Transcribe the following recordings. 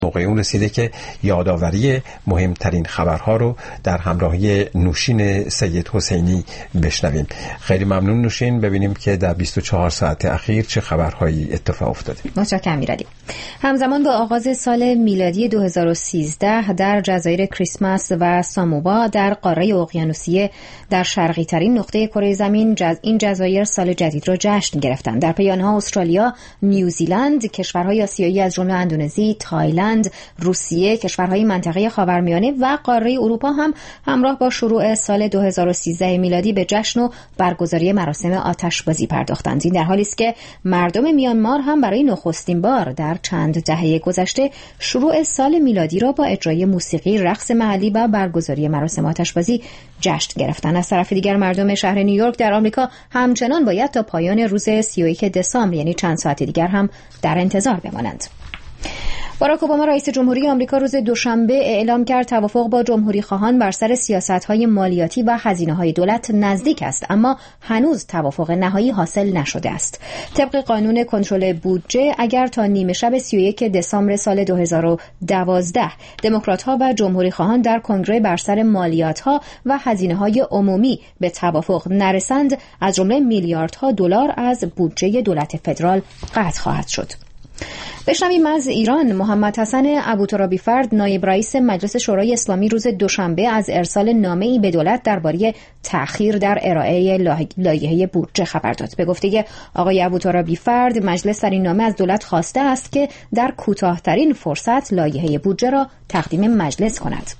موقع اون رسیده که یادآوری مهمترین خبرها رو در همراهی نوشین سید حسینی بشنویم. خیلی ممنون نوشین. ببینیم که در 24 ساعت اخیر چه خبرهایی اتفاق افتاده. متشکرم میرادی. همزمان با آغاز سال میلادی 2013 در جزایر کریسمس و سامووا در قاره اقیانوسیه در شرقی ترین نقطه کره زمین این جزایر سال جدید را جشن گرفتند. در پی آنها استرالیا، نیوزیلند، کشورهای آسیایی از جمله اندونزی، تایلند، روسیه، کشورهای منطقه خاورمیانه و قاره اروپا هم همراه با شروع سال 2013 میلادی به جشن و برگزاری مراسم آتشبازی پرداختند. این در حالی است که مردم میانمار هم برای نخستین بار در چند دهه گذشته شروع سال میلادی را با اجرای موسیقی، رقص محلی و برگزاری مراسم آتشبازی جشن گرفتند. از طرف دیگر مردم شهر نیویورک در آمریکا همچنان باید تا پایان روز 31 دسامبر یعنی چند ساعت دیگر هم در انتظار بمانند. باراک اوباما رئیس جمهوری آمریکا روز دوشنبه اعلام کرد توافق با جمهوری خواهان بر سر سیاست‌های مالیاتی و هزینه‌های دولت نزدیک است، اما هنوز توافق نهایی حاصل نشده است. طبق قانون کنترل بودجه اگر تا نیمه شب 31 دسامبر سال 2012 دموکرات‌ها و جمهوری خواهان در کنگره بر سر مالیات‌ها و هزینه‌های عمومی به توافق نرسند، از جمله میلیاردها دلار از بودجه دولت فدرال قطع خواهد شد. بشنویم از ایران. محمد حسن ابوترابی‌فرد نایب رئیس مجلس شورای اسلامی روز دوشنبه از ارسال نامه‌ای به دولت درباره تأخیر در ارائه لایحه بودجه خبر داد. به گفته آقای ابوترابی‌فرد مجلس در این نامه از دولت خواسته است که در کوتاه‌ترین فرصت لایحه بودجه را تقدیم مجلس کند.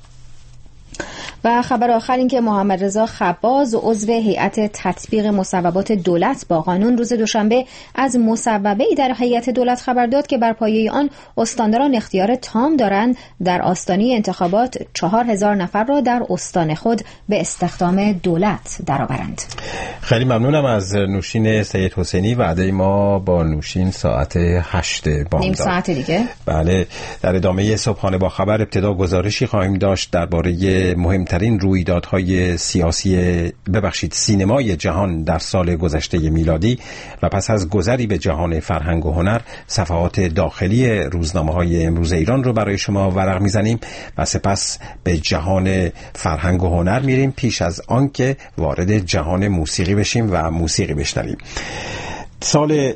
و خبر آخر این که محمد رضا خباز عضو هیئت تطبیق مصوبات دولت با قانون روز دوشنبه از مصوبه‌ای در هیئت دولت خبر داد که بر پایه آن استانداران اختیار تام دارند در آستانه انتخابات 4000 نفر را در استان خود به استخدام دولت درآورند. خیلی ممنونم از نوشین سید حسینی. وعده ما با نوشین ساعت 8 بامداد. نیم ساعت دیگه. بله، در ادامه صبحانه با خبر ابتدا گزارشی خواهیم داشت درباره مهمترین رویدادهای سینمای جهان در سال گذشته میلادی و پس از گذری به جهان فرهنگ و هنر صفحات داخلی روزنامه‌های امروز ایران رو برای شما ورق میزنیم و سپس به جهان فرهنگ و هنر میریم پیش از آن که وارد جهان موسیقی بشیم و موسیقی بشنویم. سال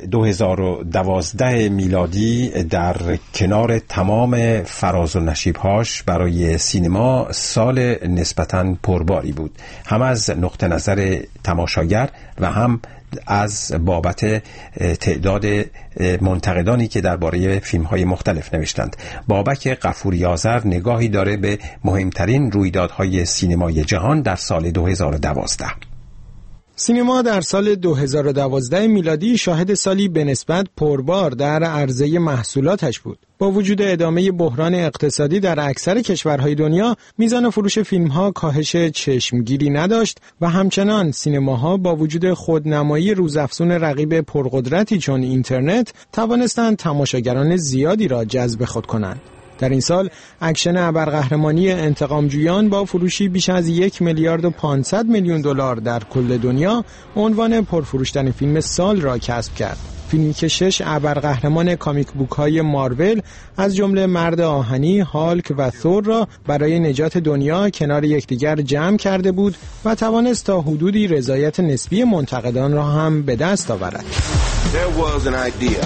2012 میلادی در کنار تمام فراز و نشیبهاش برای سینما سال نسبتاً پرباری بود، هم از نقطه نظر تماشاگر و هم از بابت تعداد منتقدانی که درباره فیلم‌های مختلف نوشتند. بابک غفوری آذر نگاهی داره به مهمترین رویدادهای سینمای جهان در سال 2012. سینما در سال 2012 میلادی شاهد سالی به نسبت پربار در عرضه محصولاتش بود. با وجود ادامه بحران اقتصادی در اکثر کشورهای دنیا، میزان فروش فیلم‌ها کاهش چشمگیری نداشت و همچنان سینماها با وجود خودنمایی روزافزون رقیب پرقدرتی چون اینترنت توانستند تماشاگران زیادی را جذب خود کنند. در این سال اکشن ابرقهرمانی انتقامجویان با فروشی بیش از 1,500 میلیون دلار در کل دنیا عنوان پرفروشترین فیلم سال را کسب کرد. فیلمی که 6 ابرقهرمان کامیک بوک های مارول از جمله مرد آهنی، هالک و ثور را برای نجات دنیا کنار یکدیگر جمع کرده بود و توانست تا حدودی رضایت نسبی منتقدان را هم به دست آورد. There was an idea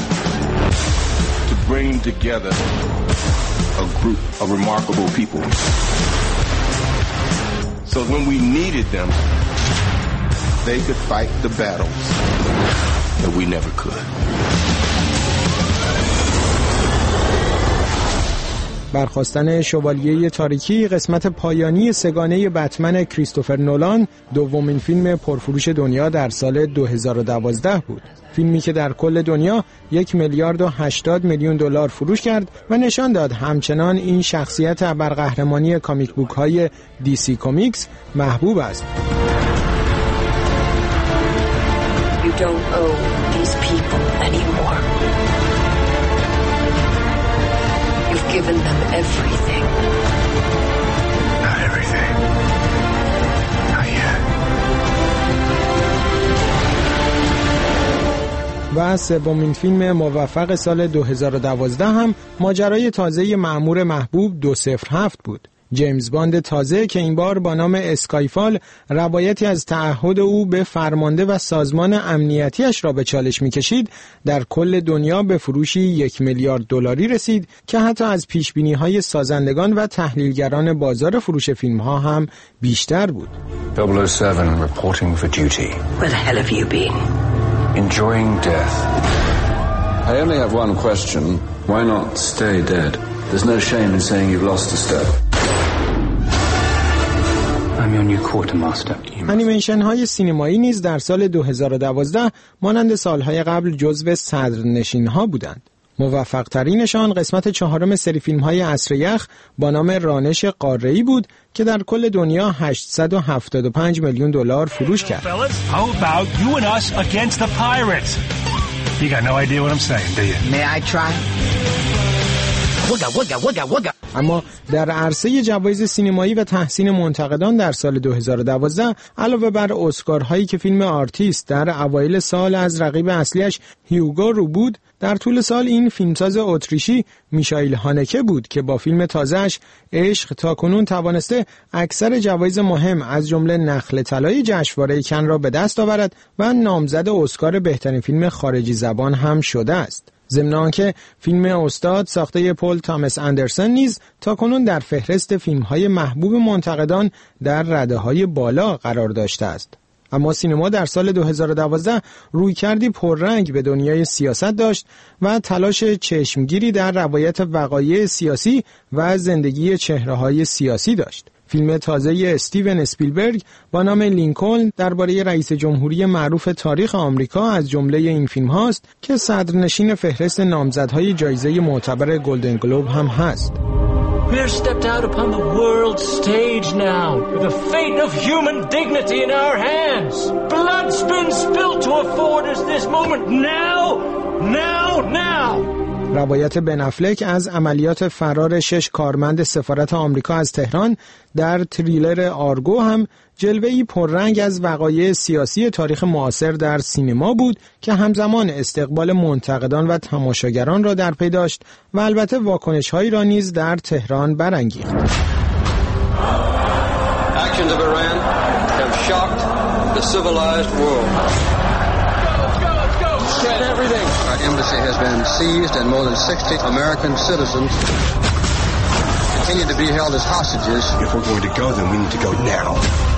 to bring together a group of remarkable people. So when we needed them, they could fight the battles that we never could. برخاستن شوالیه تاریکی قسمت پایانی سگانه بتمن کریستوفر نولان دومین فیلم پرفروش دنیا در سال 2012 بود. فیلمی که در کل دنیا 1,080 میلیون دلار فروش کرد و نشان داد همچنان این شخصیت ابرقهرمانی کامیک بوک های DC Comics محبوب است. You don't owe these people anymore. You've given them everything. Not everything. Not yet. و سومین فیلم موفق سال 2012 هم ماجرای تازه مأمور محبوب 207 بود. جیمز باند تازه که این بار با نام اسکایفال روایتی از تعهد او به فرمانده و سازمان امنیتیش را به چالش می‌کشید، در کل دنیا به فروشی 1 میلیارد دلاری رسید که حتی از پیشبینی‌های سازندگان و تحلیلگران بازار فروش فیلم‌ها هم بیشتر بود. 007 reporting for duty. Where the hell have you been? Enjoying death. I only have one question. Why not stay dead? There's no shame in saying you've lost a step. I'm your new quartermaster. انیمیشن های سینمایی نیز در سال 2012 مانند سالهای قبل جزو صدرنشین ها بودند. موفق ترینشان قسمت 4 سری فیلم های عصر یخ با نام رانش قاره‌ای بود که در کل دنیا 875 میلیون دلار فروش کرد. اما در عرصه جوایز سینمایی و تحسین منتقدان در سال 2012 علاوه بر اسکارهایی که فیلم آرتیست در اوایل سال از رقیب اصلیش هیوگو رو بود، در طول سال این فیلمساز اتریشی میشائیل هانکه بود که با فیلم تازه‌اش عشق تاکنون توانسته اکثر جوایز مهم از جمله نخل طلای جشنواره کن را به دست آورد و نامزد اسکار بهترین فیلم خارجی زبان هم شده است. ضمن آنکه فیلم استاد ساخته پل تامس اندرسن نیز تاکنون در فهرست فیلم‌های محبوب منتقدان در رده‌های بالا قرار داشته است. اما سینما در سال 2012 رویکردی پررنگ به دنیای سیاست داشت و تلاش چشمگیری در روایت وقایع سیاسی و زندگی چهره‌های سیاسی داشت. فیلم تازه استیون اسپیلبرگ با نام لینکلن درباره رئیس جمهوری معروف تاریخ آمریکا از جمله این فیلم هاست که صدرنشین فهرست نامزدهای جایزه معتبر گلدن گلوب هم هست. We're stepped out upon the world stage now, with the fate of human dignity in our hands. Blood's been spilled to afford us this moment now. روایت بن افلک از عملیات فرار 6 کارمند سفارت آمریکا از تهران در تریلر آرگو هم جلوه‌ای پررنگ از وقایع سیاسی تاریخ معاصر در سینما بود که همزمان استقبال منتقدان و تماشاگران را در پی داشت و البته واکنش‌هایی را نیز در تهران برانگیخت. Actions of Iran have shocked the civilized world. Everything. Our embassy has been seized and more than 60 American citizens continue to be held as hostages. If we're going to go, then we need to go now.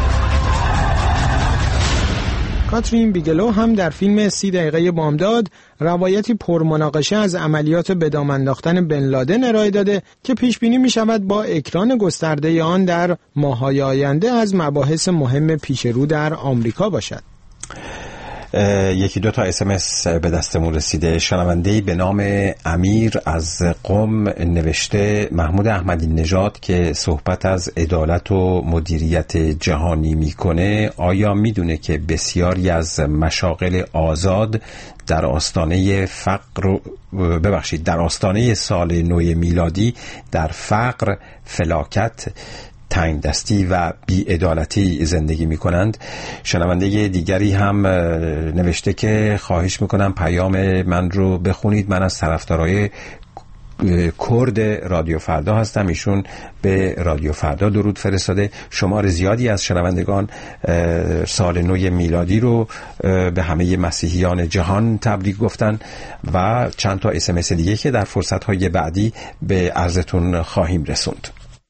کاترین بیگلو هم در فیلم 30 دقیقه بامداد روایتی پرمناقشه از عملیات به دام انداختن بن لادن ارائه داده که پیش بینی می شود با اکران گسترده آن در ماه‌های آینده از مباحث مهم پیش رو در آمریکا باشد. یکی دو تا SMS به دستمون رسیده. شنونده‌ای به نام امیر از قم نوشته محمود احمدی نژاد که صحبت از عدالت و مدیریت جهانی میکنه آیا میدونه که بسیاری از مشاغل آزاد در آستانه در آستانه سال نو میلادی در فقر، فلاکت، تنگ دستی و بی‌عدالتی زندگی می کنند؟ شنونده دیگری هم نوشته که خواهش میکنم پیام من رو بخونید. من از طرفدارای کرد رادیو فردا هستم. ایشون به رادیو فردا درود فرستاده. شمار زیادی از شنوندگان سال نو میلادی رو به همه مسیحیان جهان تبریک گفتن و چند تا SMS دیگه که در فرصت‌های بعدی به عرضتون خواهیم رسوند.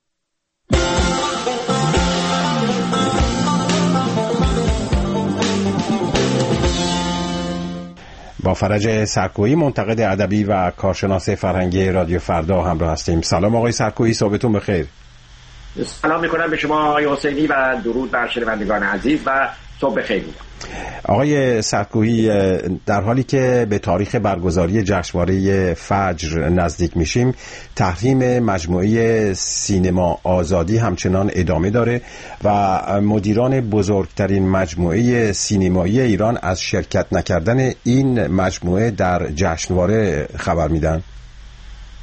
با فرج سرکویی منتقد ادبی و کارشناس فرهنگی رادیو فردا همراه هستیم. سلام آقای سرکویی، صبحتون بخیر. سلام میکنم به شما آقای حسینی و درود بر شنوندگان عزیز و صبح بخیر. آقای سرکویی، در حالی که به تاریخ برگزاری جشنواره فجر نزدیک میشیم، تحریم مجموعه سینما آزادی همچنان ادامه داره و مدیران بزرگترین مجموعه سینمایی ایران از شرکت نکردن این مجموعه در جشنواره خبر میدن.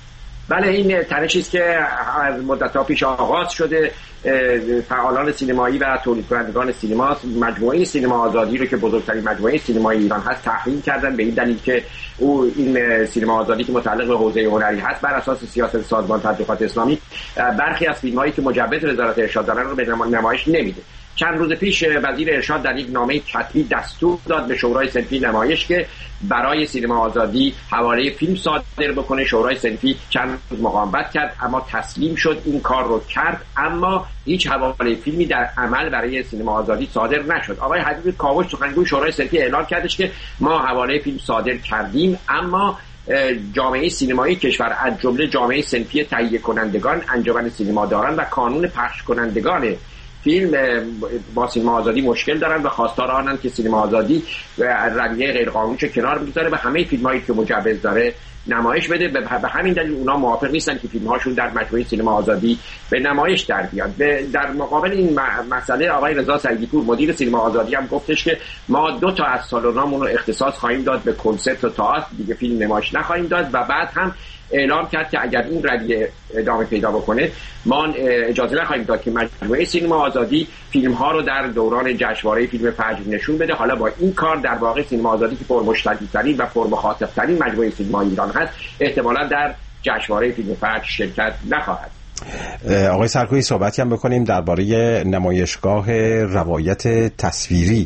بله، این تنشی است که از مدت‌ها پیش آغاز شده. فعالان سینمایی و تولید کنندگان سینما مجموعه سینما آزادی رو که بزرگترین مجموعه سینمایی ایران هست تحریم کردن به این دلیل که این سینما آزادی که متعلق به حوزه هنری هست بر اساس سیاست سازمان تبلیغات اسلامی برخی از فیلم‌هایی که مجوز وزارت ارشاد دارن رو به نمایش نمیده. چند روز پیش وزیر ارشاد در یک نامه کتبی دستور داد به شورای صنفی نمایش که برای سینما آزادی حواله فیلم صادر بکنه. شورای صنفی چند روز مقاومت کرد اما تسلیم شد، این کار رو کرد، اما هیچ حواله فیلمی در عمل برای سینما آزادی صادر نشد. آقای حبیب کاوش سخنگوی شورای صنفی اعلام کردش که ما حواله فیلم صادر کردیم، اما جامعه سینمایی کشور از جمله جامعه صنفی تهیه کنندگان، انجمن سینماداران و کانون پخش کنندگان فیلم با سینما آزادی مشکل دارن و خواستار آنن که سینما آزادی رویه غیرقانونی رو کنار بگذاره و همه فیلمایی که مجوز داره نمایش بده. به همین دلیل اونا موافق نیستن که فیلم‌هاشون در مجموعه سینما آزادی به نمایش در بیاد. در مقابل این مسئله آقای رضا سعیدی‌پور مدیر سینما آزادی هم گفتش که ما 2 تا از سالنامون رو اختصاص خواهیم داد به کنسرت و تئاتر، دیگه فیلم نمایش نخواهیم داد و بعد هم اعلام کرد که اگر این رویه ادامه پیدا بکنه ما اجازه نخواهیم داد که مجموعه سینما آزادی فیلم ها رو در دوران جشنواره فیلم فجر نشون بده. حالا با این کار در واقع سینما آزادی که پرمشتری‌ترین و پرمخاطب‌ترین مجموعه سینما ایران هست احتمالاً در جشنواره فیلم فجر شرکت نخواهد. آقای سرکویی صحبتی هم بکنیم درباره نمایشگاه روایت تصویری.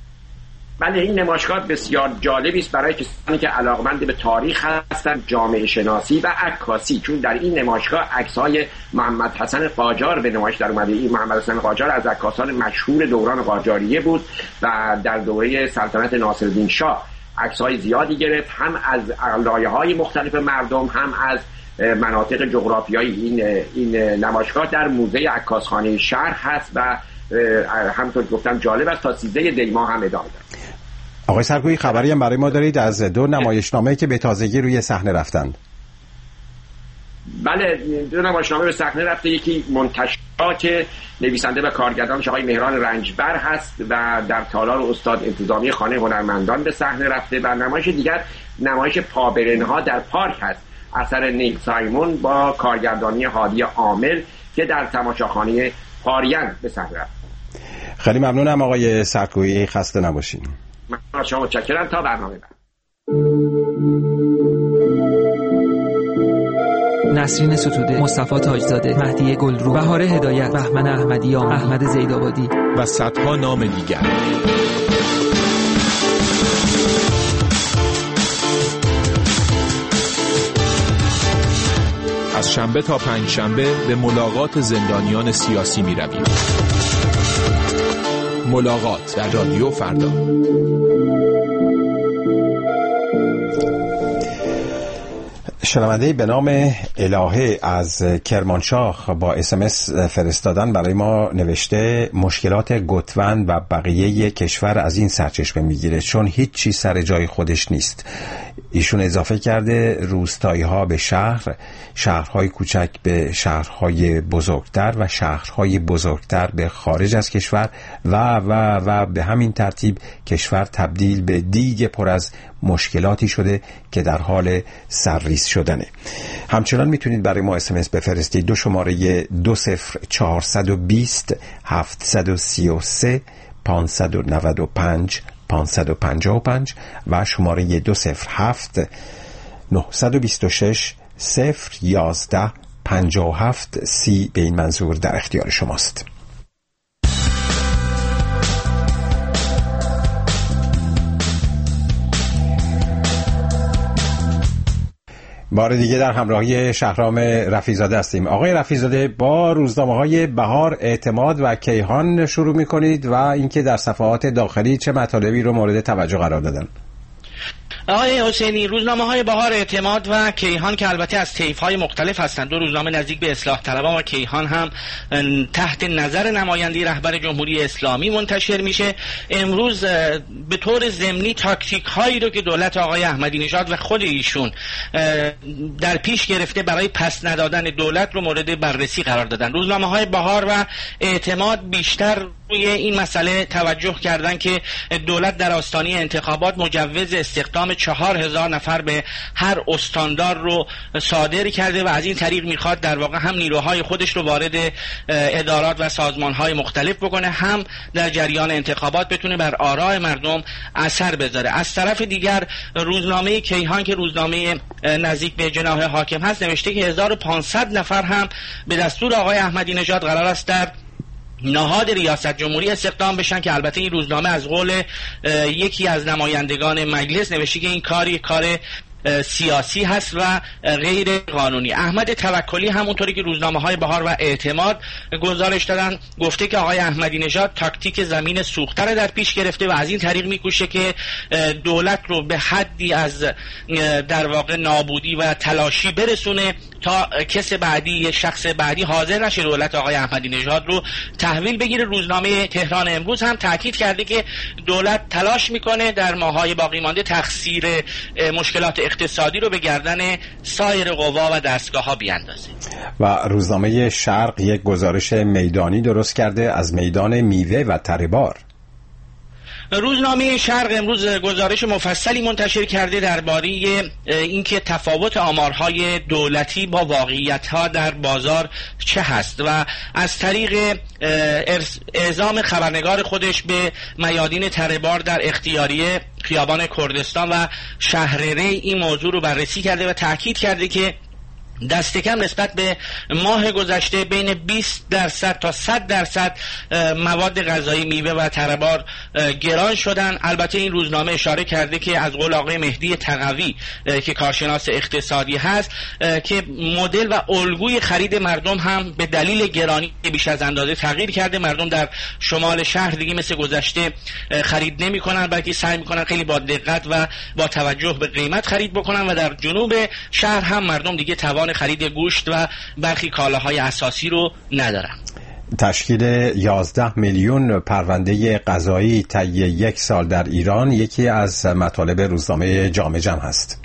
بله، این نمایشگاه بسیار جالبی است برای کسانی که علاقمند به تاریخ هستند، جامعه شناسی و عکاسی، چون در این نمایشگاه عکس‌های محمد حسن قاجار به نمایش در اومده. این محمد حسن قاجار از عکاسان مشهور دوران قاجاریه بود و در دوره سلطنت ناصرالدین شاه عکس‌های زیادی گرفت، هم از لایه‌های مختلف مردم، هم از مناطق جغرافیایی. این نمایشگاه در موزه عکاسخانه شهر هست و همونطور گفتم جالب است. تا 13 دی ماه هم ادامه داره. آقای سرکویی خبری هم برای ما دارید از 2 نمایشنامه که به تازگی روی صحنه رفتند؟ بله، 2 نمایشنامه به صحنه رفته. یکی منتشرا که نویسنده و کارگردانش آقای مهران رنجبر هست و در تالار استاد انتظامی خانه هنرمندان به صحنه رفته، و نمایش دیگر نمایش پابرنها در پارک هست، اثر نیل سایمون با کارگردانی هادی عامل که در تماشاخانه پاریان به صحنه رفته. خیلی ممنونم آقای سرکویی، خسته نباشین. من از شما متشکرم. تا برنامه بعد. نسرین ستوده، مصطفی تاجزاده، مهدی گلرو، بهار هدایت، بهمن احمدیان، احمد زیدآبادی و صدها نام دیگر. از شنبه تا پنجشنبه به ملاقات زندانیان سیاسی می رویم. ملاقات در رادیو فردا. شنونده به نام الهه از کرمانشاه با SMS فرستادن برای ما نوشته مشکلات گوتون و بقیه کشور از این سرچشمه میگیره چون هیچ چیز سر جای خودش نیست. ایشون اضافه کرده روستایی ها به شهر، شهرهای کوچک به شهرهای بزرگتر و شهرهای بزرگتر به خارج از کشور و به همین ترتیب کشور تبدیل به دیگ پر از مشکلاتی شده که در حال سرریز شدنه. همچنان میتونید برای ما SMS بفرستید. 2 شماره 20420 733 595 555 و شماره 207 926 011 57 30 به این منظور در اختیار شماست. بار دیگه در همراهی شهرام رفیع‌زاده هستیم. آقای رفیع‌زاده، با روزنامه‌های بهار، اعتماد و کیهان شروع می‌کنید و اینکه در صفحات داخلی چه مطالبی رو مورد توجه قرار دادن؟ آقای حسینی، روزنامه‌های بهار، اعتماد و کیهان که البته از طیف‌های مختلف هستند، 2 روزنامه نزدیک به اصلاح طلبان و کیهان هم تحت نظر نماینده رهبر جمهوری اسلامی منتشر میشه. امروز به طور ضمنی تاکتیک‌هایی رو که دولت آقای احمدی نژاد و خود ایشون در پیش گرفته برای پس ندادن دولت رو مورد بررسی قرار دادن. روزنامه‌های بهار و اعتماد بیشتر روی این مسئله توجه کردن که دولت در آستانه انتخابات مجوز استخدام 4,000 نفر به هر استاندار رو صادر کرده و از این طریق میخواد در واقع هم نیروهای خودش رو وارد ادارات و سازمانهای مختلف بکنه، هم در جریان انتخابات بتونه بر آراء مردم اثر بذاره. از طرف دیگر روزنامه کیهان که روزنامه نزدیک به جناح حاکم هست نوشته که 1500 نفر هم به دستور آقای احمدی نژاد قرار است در نهاد ریاست جمهوری استخدام بشن، که البته این روزنامه از قول یکی از نمایندگان مجلس نوشته که این کار سیاسی هست و غیر قانونی. احمد توکلی همونطوری که روزنامه‌های بهار و اعتماد گزارش دادن گفته که آقای احمدی نژاد تاکتیک زمین سوخته در پیش گرفته و از این طریق میکوشه که دولت رو به حدی از در واقع نابودی و تلاشی برسونه تا کس بعدی، شخص بعدی حاضر نشه دولت آقای احمدی نژاد رو تحویل بگیره. روزنامه تهران امروز هم تاکید کرده که دولت تلاش میکنه در ماهای باقی مانده تقصیر مشکلات اقتصادی رو به گردن سایر قوا و دستگاه‌ها بیاندازه. و روزنامه شرق یک گزارش میدانی درست کرده از میدان میوه و تریبار. روزنامه شرق امروز گزارش مفصلی منتشر کرده درباره اینکه تفاوت آمارهای دولتی با واقعیت‌ها در بازار چه هست و از طریق اعزام خبرنگار خودش به میادین تریبار در اختیاریه خیابان کردستان و شهر ری این موضوع رو بررسی کرده و تاکید کرده که دست کم نسبت به ماه گذشته بین 20% تا 100% مواد غذایی میوه و تریبار گران شدن. البته این روزنامه اشاره کرده که از قول آقای مهدی تقوی که کارشناس اقتصادی هست که مدل و الگوی خرید مردم هم به دلیل گرانی بیش از اندازه تغییر کرده. مردم در شمال شهر دیگه مثل گذشته خرید نمی کنن، بلکه سعی میکنن خیلی با دقت و با توجه به قیمت خرید بکنن و در جنوب شهر هم مردم دیگه توان خرید گوشت و برخی کالاهای اساسی رو ندارن. تشکیل 11 میلیون پرونده قضایی طی یک سال در ایران یکی از مطالب روزنامه جامعه جمع هست.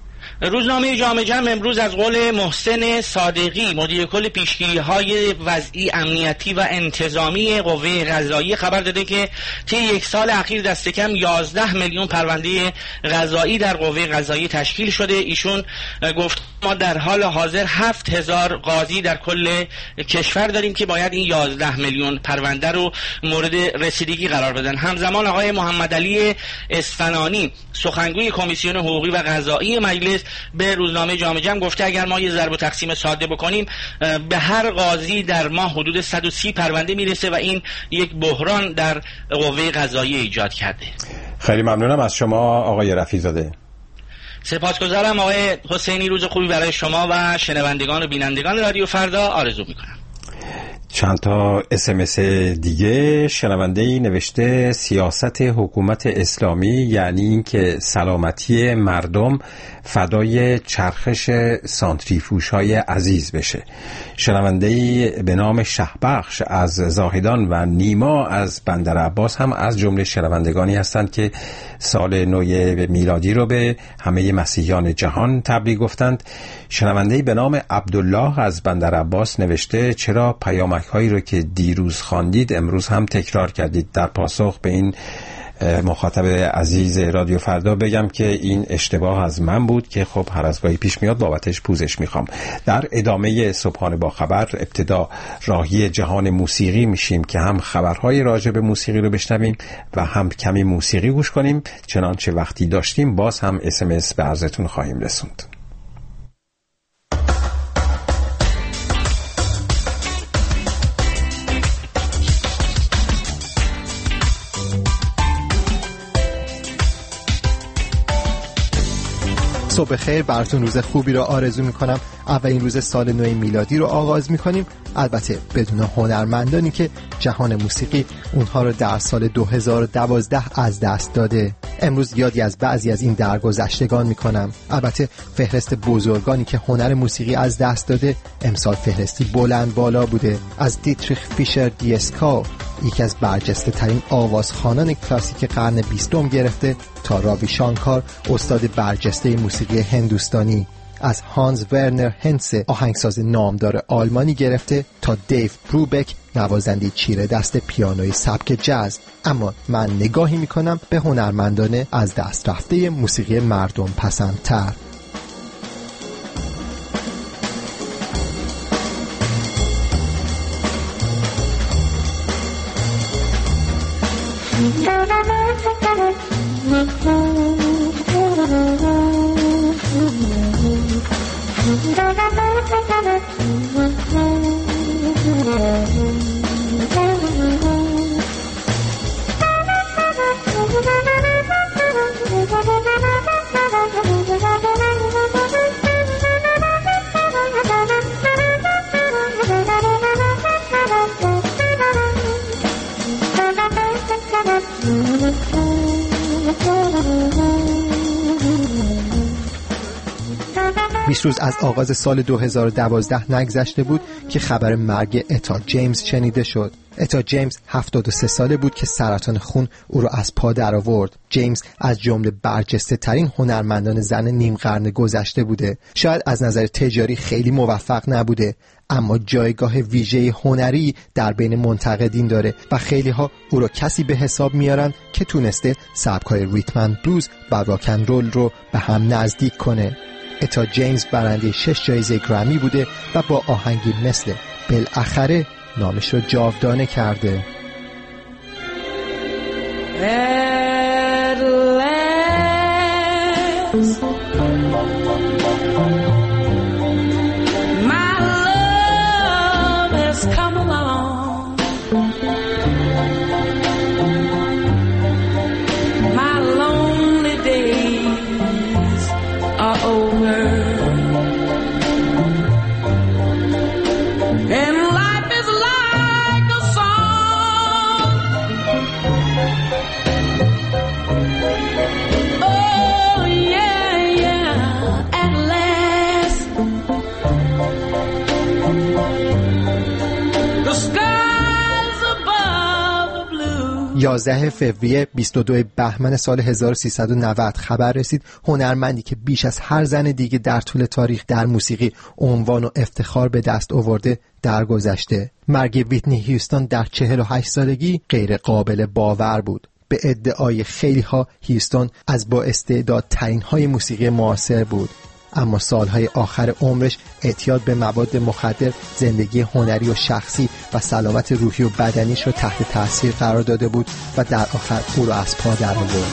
روزنامه جامعه جمع امروز از قول محسن صادقی مدیر کل پیشگیری‌های وضعی امنیتی و انتظامی قوه قضاییه خبر داده که طی یک سال اخیر دست کم 11 میلیون پرونده قضایی در قوه قضاییه تشکیل شده. ایشون گفت ما در حال حاضر 7000 قاضی در کل کشور داریم که باید این 11 میلیون پرونده رو مورد رسیدگی قرار بدن. همزمان آقای محمد علی اصفهانی سخنگوی کمیسیون حقوقی و قضایی مجلس به روزنامه جامعه جمع گفته اگر ما یه ضرب و تقسیم ساده بکنیم به هر قاضی در ماه حدود 130 پرونده میرسه و این یک بحران در قوه قضاییه ایجاد کرده. خیلی ممنونم از شما آقای رفیع‌زاده. سپاسگزارم آقای حسینی. روز خوبی برای شما و شنوندگان و بینندگان رادیو فردا آرزو میکنم. چند تا SMS دیگه شنونده‌ای نوشته سیاست حکومت اسلامی یعنی اینکه سلامتی مردم فدای چرخش سانتریفوژهای عزیز بشه. شنونده‌ای به نام شهبخش از زاهدان و نیما از بندر عباس هم از جمله شنوندگانی هستند که سال نو میلادی رو به همه مسیحیان جهان تبریک گفتند. شنونده‌ای به نام عبدالله از بندر عباس نوشته چرا پیامک‌هایی رو که دیروز خواندید امروز هم تکرار کردید؟ در پاسخ به این مخاطب عزیز رادیو فردا بگم که این اشتباه از من بود که خب هر از گاهی پیش میاد، بابتش پوزش میخوام. در ادامه صبحانه با خبر ابتدا راهی جهان موسیقی میشیم که هم خبرهای راجع به موسیقی رو بشنویم و هم کمی موسیقی گوش کنیم. چنانچه وقتی داشتیم باز هم SMS به عرضتون خواهیم رسوند. صبح خیر براتون، روز خوبی رو آرزو میکنم. اولین روز سال نو میلادی رو آغاز میکنیم، البته بدون هنرمندانی که جهان موسیقی اونها رو در سال 2012 از دست داده. امروز یادی از بعضی از این درگذشتگان میکنم. البته فهرست بزرگانی که هنر موسیقی از دست داده امسال فهرستی بلند بالا بوده. از دیتریخ فیشر دیسکا، یکی از برجسته ترین آوازخوانان کلاسیک قرن 20 گرفته تا راوی شانکار، استاد برجسته موسیقی هندوستانی. از هانز ورنر هنسه آهنگساز نامدار آلمانی گرفته تا دیو بروبک نوازنده چیره دست پیانوی سبک جاز. اما من نگاهی میکنم به هنرمندان از دست رفته موسیقی مردم پسندتر. روز از آغاز سال 2012 نگذشته بود که خبر مرگ اتا جیمز شنیده شد. اتا جیمز 73 ساله بود که سرطان خون او را از پا در آورد. جیمز از جمله برجسته ترین هنرمندان زن نیم قرن گذشته بوده. شاید از نظر تجاری خیلی موفق نبوده، اما جایگاه ویژه هنری در بین منتقدین داره و خیلی ها او را کسی به حساب میارن که تونسته سبک‌های ریتم بلوز و راک اند رول رو به هم نزدیک کنه. اتا جیمز برنده 6 جایزه گرمی بوده و با آهنگی مثل بالاخره نامش رو جاودانه کرده. At last, my love has come along. My lonely days are over. And life is like a song. Oh yeah, yeah, at last the skies above are blue. 11 فوریه 22 بهمن سال 1390 خبر رسید هنرمندی که بیش از هر زن دیگه در طول تاریخ در موسیقی عنوان و افتخار به دست آورده درگذشته. مرگ ویتنی هیوستون در 48 سالگی غیر قابل باور بود. به ادعای خیلی ها هیوستون از با استعدادترین های موسیقی معاصر بود، اما سالهای آخر عمرش اعتیاد به مواد مخدر زندگی هنری و شخصی و سلامت روحی و بدنیش رو تحت تاثیر قرار داده بود و در آخر او رو از پا در آورد.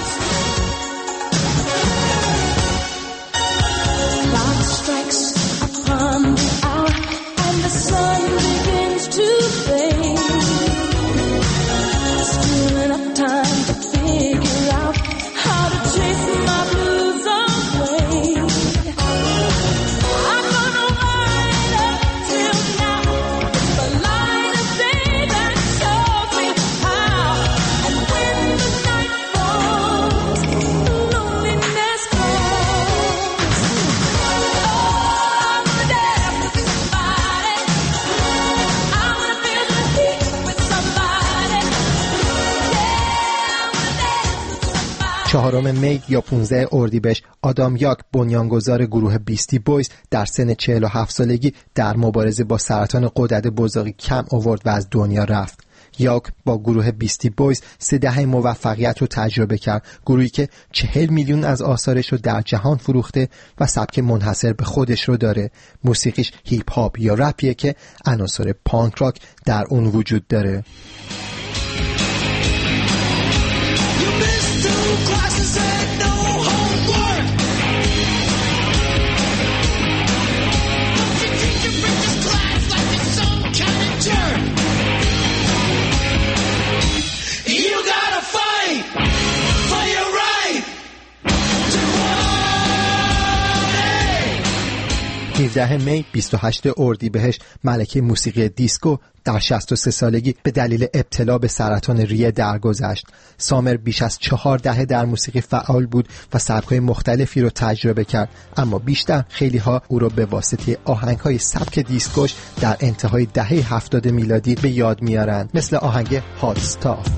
چهارم می یا 15 اردیبهشت آدام یاک بنیانگذار گروه بیستی بویز در سن 47 سالگی در مبارزه با سرطان غدد بزاقی کم آورد و از دنیا رفت. یاک با گروه بیستی بویز 3 دهه موفقیت رو تجربه کرد، گروهی که 40 میلیون از آثارش رو در جهان فروخته و سبک منحصر به خودش رو داره. موسیقیش هیپ هاپ یا رپیه که عناصر پانک راک در اون وجود داره. می 28 اردیبهشت ملکه موسیقی دیسکو در 63 سالگی به دلیل ابتلا به سرطان ریه درگذشت. سامر بیش از 4 دهه در موسیقی فعال بود و سبک‌های مختلفی رو تجربه کرد، اما بیشتر خیلی ها او رو به واسطه آهنگ‌های سبک دیسکوش در انتهای دهه 70 میلادی به یاد میارن، مثل آهنگ هات استاف.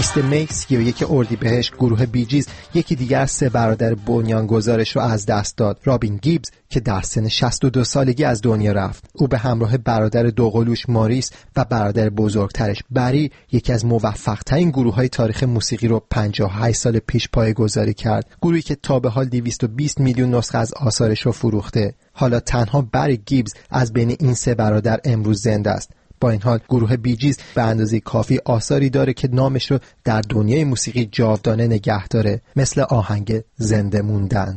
20 می 31 اردیبهشت گروه بیجیز یکی دیگر از 3 برادر بنیانگذارش رو از دست داد. رابین گیبز که در سن 62 سالگی از دنیا رفت. او به همراه برادر دوقلوش ماریس و برادر بزرگترش بری یکی از موفق‌ترین گروه‌های تاریخ موسیقی رو 58 سال پیش پایه‌گذاری کرد. گروهی که تا به حال 220 میلیون نسخه از آثارش رو فروخته. حالا تنها بری گیبز از بین این 3 برادر امروز زنده است. با این حال گروه بیجیز به اندازه کافی آثاری داره که نامش رو در دنیای موسیقی جاودانه نگه داره، مثل آهنگ زنده موندن.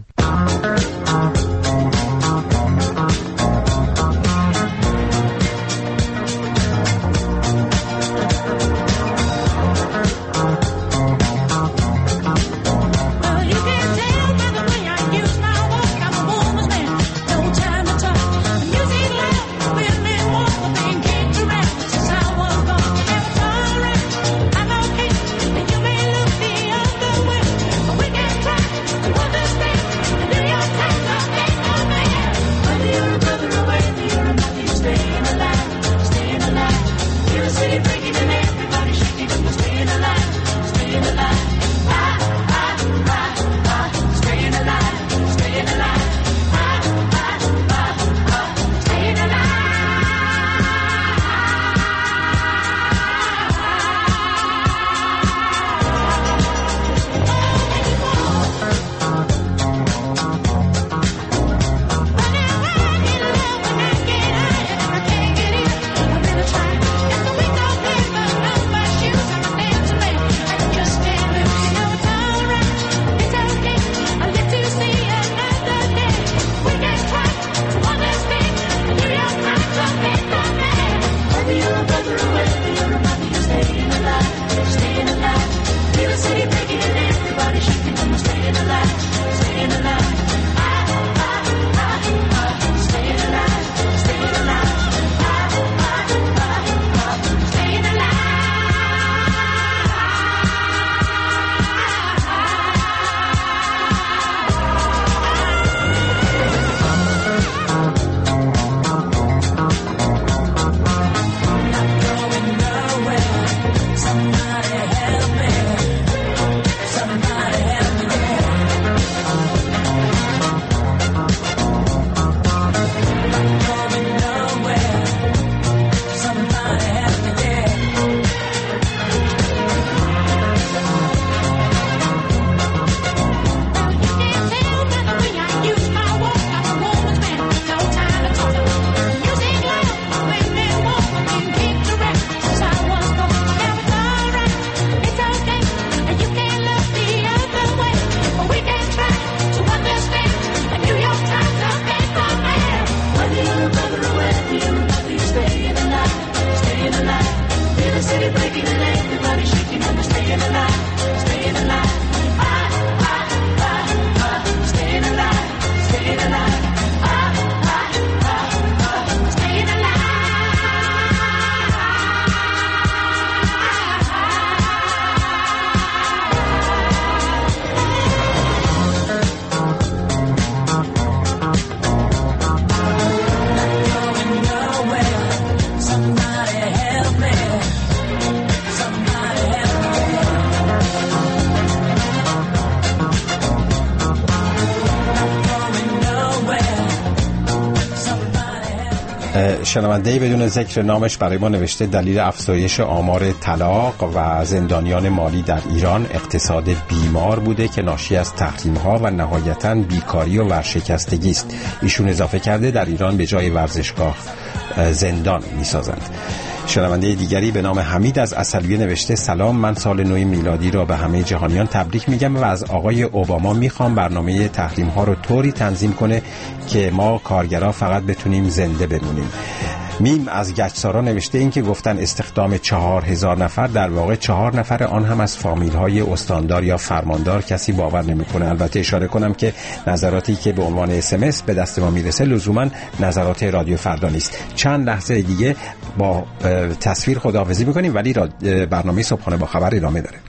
شنونده‌ای بدون ذکر نامش برای ما نوشته دلیل افزایش آمار طلاق و زندانیان مالی در ایران اقتصاد بیمار بوده که ناشی از تحریم‌ها و نهایتاً بیکاری و ورشکستگی است. ایشون اضافه کرده در ایران به جای ورزشگاه زندان می‌سازند. شنونده دیگری به نام حمید از عسلویه نوشته سلام، من سال نو میلادی را به همه جهانیان تبریک میگم و از آقای اوباما میخوام برنامه تحریم ها رو طوری تنظیم کنه که ما کارگرها فقط بتونیم زنده بمونیم. میم از گچسارا نوشته این که گفتن استخدام 4000 نفر، در واقع 4 نفر آن هم از فامیل های استاندار یا فرماندار کسی باور نمیکنه. البته اشاره کنم که نظراتی که به عنوان SMS به دست ما میرسه لزوما نظرات رادیو فردا نیست. چند لحظه دیگه با تصویر خداحافظی میکنیم ولی برنامه صبحانه با خبر ادامه داره.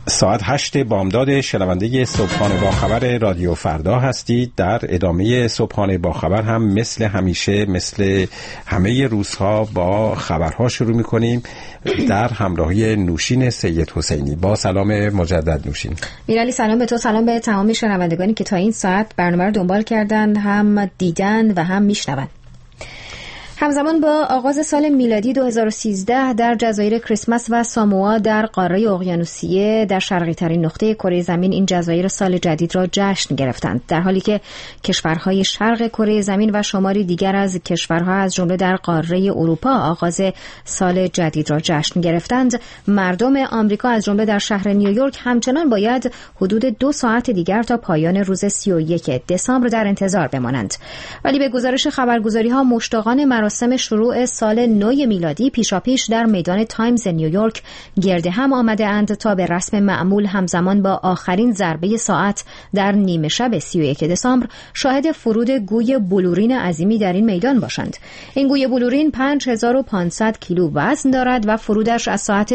ساعت 8 بامداد. شنونده صبحانه با خبر رادیو فردا هستید. در ادامه صبحانه با خبر هم مثل همیشه، مثل همه روزها با خبرها شروع می‌کنیم در همراهی نوشین سید حسینی. با سلام مجدد نوشین. میرالی سلام به تو، سلام به تمام شنوندگانی که تا این ساعت برنامه رو دنبال کردن، هم دیدن و هم میشنون. همزمان با آغاز سال میلادی 2013 در جزایر کریسمس و ساموا در قاره اقیانوسیه در شرقی ترین نقطه کره زمین این جزایر سال جدید را جشن گرفتند، در حالی که کشورهای شرق کره زمین و شماری دیگر از کشورها از جمله در قاره اروپا آغاز سال جدید را جشن گرفتند. مردم آمریکا از جمله در شهر نیویورک همچنان باید حدود 2 ساعت دیگر تا پایان روز 31 دسامبر در انتظار بمانند. ولی به گزارش خبرگزاری‌ها مشتاقان مراسم شروع سال نو میلادی پیشاپیش در میدان تایمز نیویورک گرد هم آمده اند تا به رسم معمول همزمان با آخرین ضربه ساعت در نیمه شب 31 دسامبر شاهد فرود گوی بلورین عظیمی در این میدان باشند. این گوی بلورین 5500 کیلو وزن دارد و فرودش از ساعت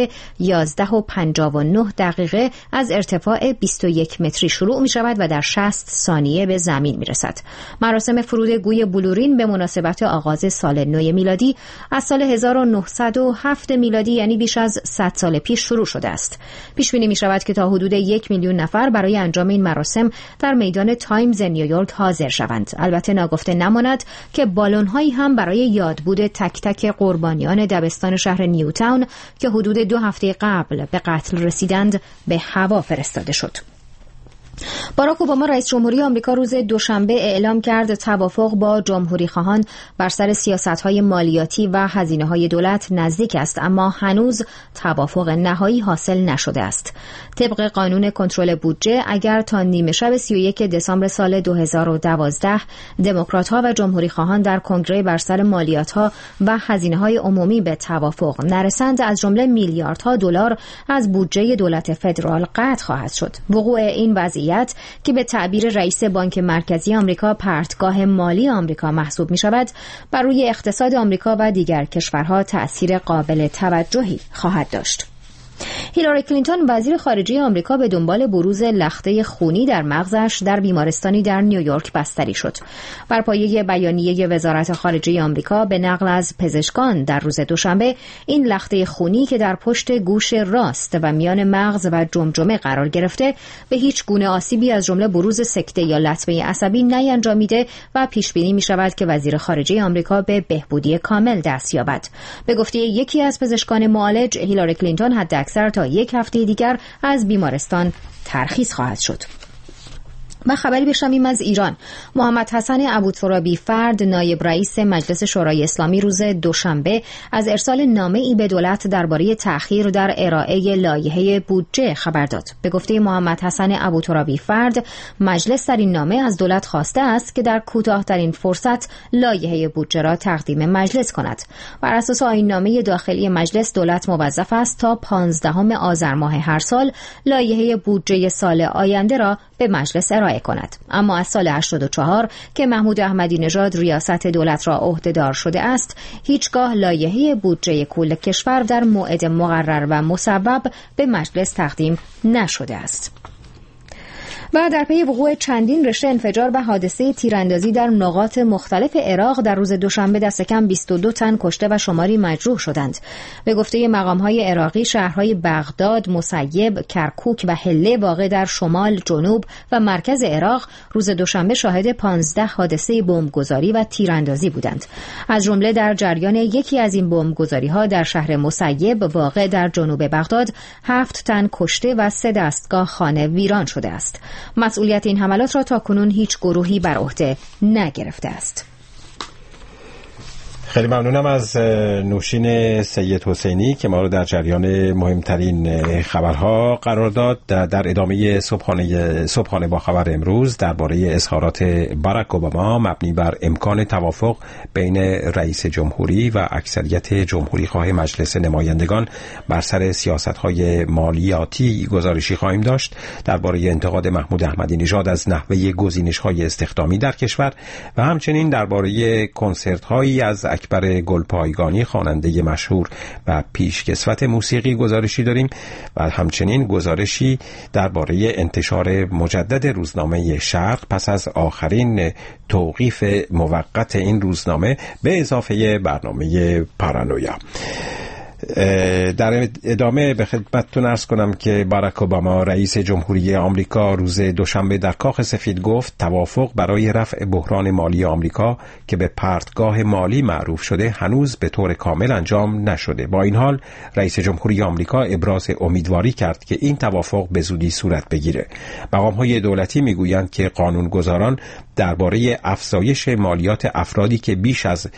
11:59 از ارتفاع 21 متری شروع می شود و در 60 ثانیه به زمین می رسد. مراسم فرود گوی بلورین به مناسبت آغاز سال نو میلادی از سال 1907 میلادی، یعنی بیش از 100 سال پیش شروع شده است. پیش بینی می شود که تا حدود 1 میلیون نفر برای انجام این مراسم در میدان تایمز نیویورک حاضر شوند. البته ناگفته نماند که بالون‌هایی هم برای یادبود تک تک قربانیان دبستان شهر نیوتاون که حدود 2 هفته قبل به قتل رسیدند به هوا فرستاده شد. باراک اوباما رئیس جمهوری آمریکا روز دوشنبه اعلام کرد توافق با جمهوری خواهان بر سر سیاست‌های مالیاتی و هزینه‌های دولت نزدیک است، اما هنوز توافق نهایی حاصل نشده است. طبق قانون کنترل بودجه، اگر تا نیمه شب 31 دسامبر سال 2012 دموکرات‌ها و جمهوری خواهان در کنگره بر سر مالیات‌ها و هزینه‌های عمومی به توافق نرسند، از جمله میلیاردها دلار از بودجه دولت فدرال قطع خواهد شد. وقوع این وضعیت که به تعبیر رئیس بانک مرکزی آمریکا پرتگاه مالی آمریکا محسوب می شود، بر روی اقتصاد آمریکا و دیگر کشورها تأثیر قابل توجهی خواهد داشت. هیلاری کلینتون وزیر خارجه آمریکا به دنبال بروز لخته خونی در مغزش در بیمارستانی در نیویورک بستری شد. بر پایه بیانیه وزارت خارجه آمریکا به نقل از پزشکان در روز دوشنبه، این لخته خونی که در پشت گوش راست و میان مغز و جمجمه قرار گرفته به هیچ گونه آسیبی از جمله بروز سکته یا لطمه عصبی نینجامیده و پیش بینی می شود که وزیر خارجه آمریکا به بهبودی کامل دست یابد. به گفته یکی از پزشکان معالج، هیلاری کلینتون حداکثر تا 1 هفته دیگر از بیمارستان ترخیص خواهد شد. و خبری بشنویم از ایران. محمد حسن ابوترابی فرد، نایب رئیس مجلس شورای اسلامی، روز دوشنبه از ارسال نامه‌ای به دولت درباره تأخیر در ارائه لایحه بودجه خبر داد. به گفته محمد حسن ابوترابی فرد، مجلس در این نامه از دولت خواسته است که در کوتاه‌ترین فرصت لایحه بودجه را تقدیم مجلس کند. بر اساس آیین‌نامه داخلی مجلس، دولت موظف است تا 15 آذر ماه هر سال لایحه بودجه سال آینده را به مجلس ارائه کند. اما از سال 84 که محمود احمدی نژاد ریاست دولت را عهدهدار شده است، هیچگاه لایحه بودجه کل کشور در موعد مقرر و مصوب به مجلس تقدیم نشده است. و در پی وقوع چندین رشته انفجار و حادثه تیراندازی در نقاط مختلف عراق، در روز دوشنبه دست کم 22 تن کشته و شماری مجروح شدند. به گفته مقام‌های عراقی، شهرهای بغداد، مسیب، کرکوک و حله واقع در شمال، جنوب و مرکز عراق روز دوشنبه شاهد 15 حادثه بمبگذاری و تیراندازی بودند. از جمله در جریان یکی از این بمبگذاری‌ها در شهر مسیب واقع در جنوب بغداد 7 تن کشته و 3 دستگاه خانه ویران شده است. مسئولیت این حملات را تاکنون هیچ گروهی بر عهده نگرفته است. خیلی ممنونم از نوشین سید حسینی که ما رو در مهمترین خبرها قرار داد. در ادامه صبحانه با خبر امروز درباره اظهارات باراک اوباما مبنی بر امکان توافق بین رئیس جمهوری و اکثریت جمهوری خواه مجلس نمایندگان بر سر سیاست‌های مالیاتی گزارشی خواهیم داشت. درباره انتقاد محمود احمدی نژاد از نحوه گزینش‌های استخدامی در کشور و همچنین درباره کنسرت‌هایی از اکبر گلپایگانی خواننده مشهور و پیشکسوت موسیقی گزارشی داریم و همچنین گزارشی درباره انتشار مجدد روزنامه شرق پس از آخرین توقیف موقت این روزنامه به اضافه برنامه پارانویا. در ادامه به خدمتتون عرض کنم که باراک اوباما رئیس جمهوری آمریکا روز دوشنبه در کاخ سفید گفت توافق برای رفع بحران مالی آمریکا که به پرتگاه مالی معروف شده هنوز به طور کامل انجام نشده. با این حال رئیس جمهوری آمریکا ابراز امیدواری کرد که این توافق به زودی صورت بگیره. مقام‌های دولتی میگویند که قانونگذاران درباره افزایش مالیات افرادی که بیش از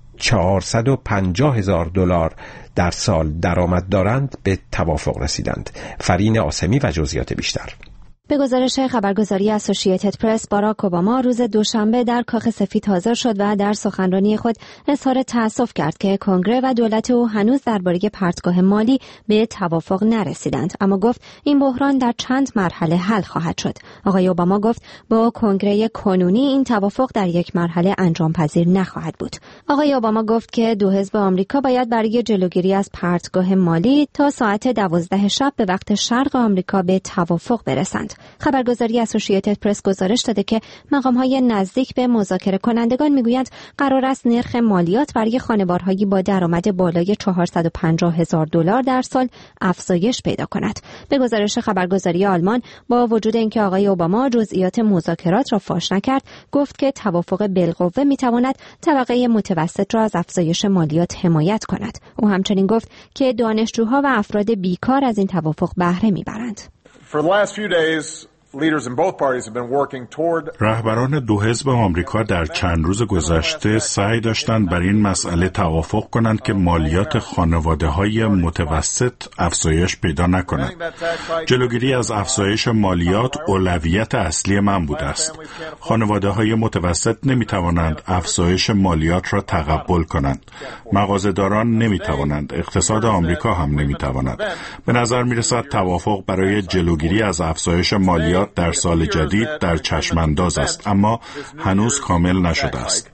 $450,000 در سال درآمد دارند به توافق رسیدند. فرین آسمی و جزئیات بیشتر. به گزارش خبرگزاری اسوسییتد پرس، باراک اوباما روز دوشنبه در کاخ سفید حاضر شد و در سخنرانی خود اظهار تأسف کرد که کنگره و دولت او هنوز درباره پرتگاه مالی به توافق نرسیدند، اما گفت این بحران در چند مرحله حل خواهد شد. آقای اوباما گفت با کنگره کنونی این توافق در یک مرحله انجام پذیر نخواهد بود. آقای اوباما گفت که دو حزب آمریکا باید برای جلوگیری از پرتگاه مالی تا ساعت 12 شب به وقت شرق آمریکا به توافق برسند. خبرگزاری اسوسییتد پرس گزارش داده که مقام‌های نزدیک به مذاکره کنندگان میگویند قرار است نرخ مالیات برای خانوارهایی با درآمد بالای $450,000 در سال افزایش پیدا کند. به گزارش خبرگزاری آلمان، با وجود اینکه آقای اوباما جزئیات مذاکرات را فاش نکرد، گفت که توافق بالقوه میتواند طبقه متوسط را از افزایش مالیات حمایت کند. او همچنین گفت که دانشجوها و افراد بیکار از این توافق بهره میبرند. For the last few days, leaders in both parties have been working toward. رهبران دو حزب آمریکا در چند روز گذشته سعی داشتند بر این مسئله توافق کنند که مالیات خانواده‌های متوسط افزایش پیدا نکنند. جلوگیری از افزایش مالیات اولویت اصلی من بوده است. خانواده‌های متوسط نمی‌توانند افزایش مالیات را تقبل کنند. مغازه‌داران نمی‌توانند، اقتصاد آمریکا هم نمی‌تواند. به نظر می‌رسد توافق برای جلوگیری از افزایش مالیات در سال جدید در چشمانداز است، اما هنوز کامل نشده است.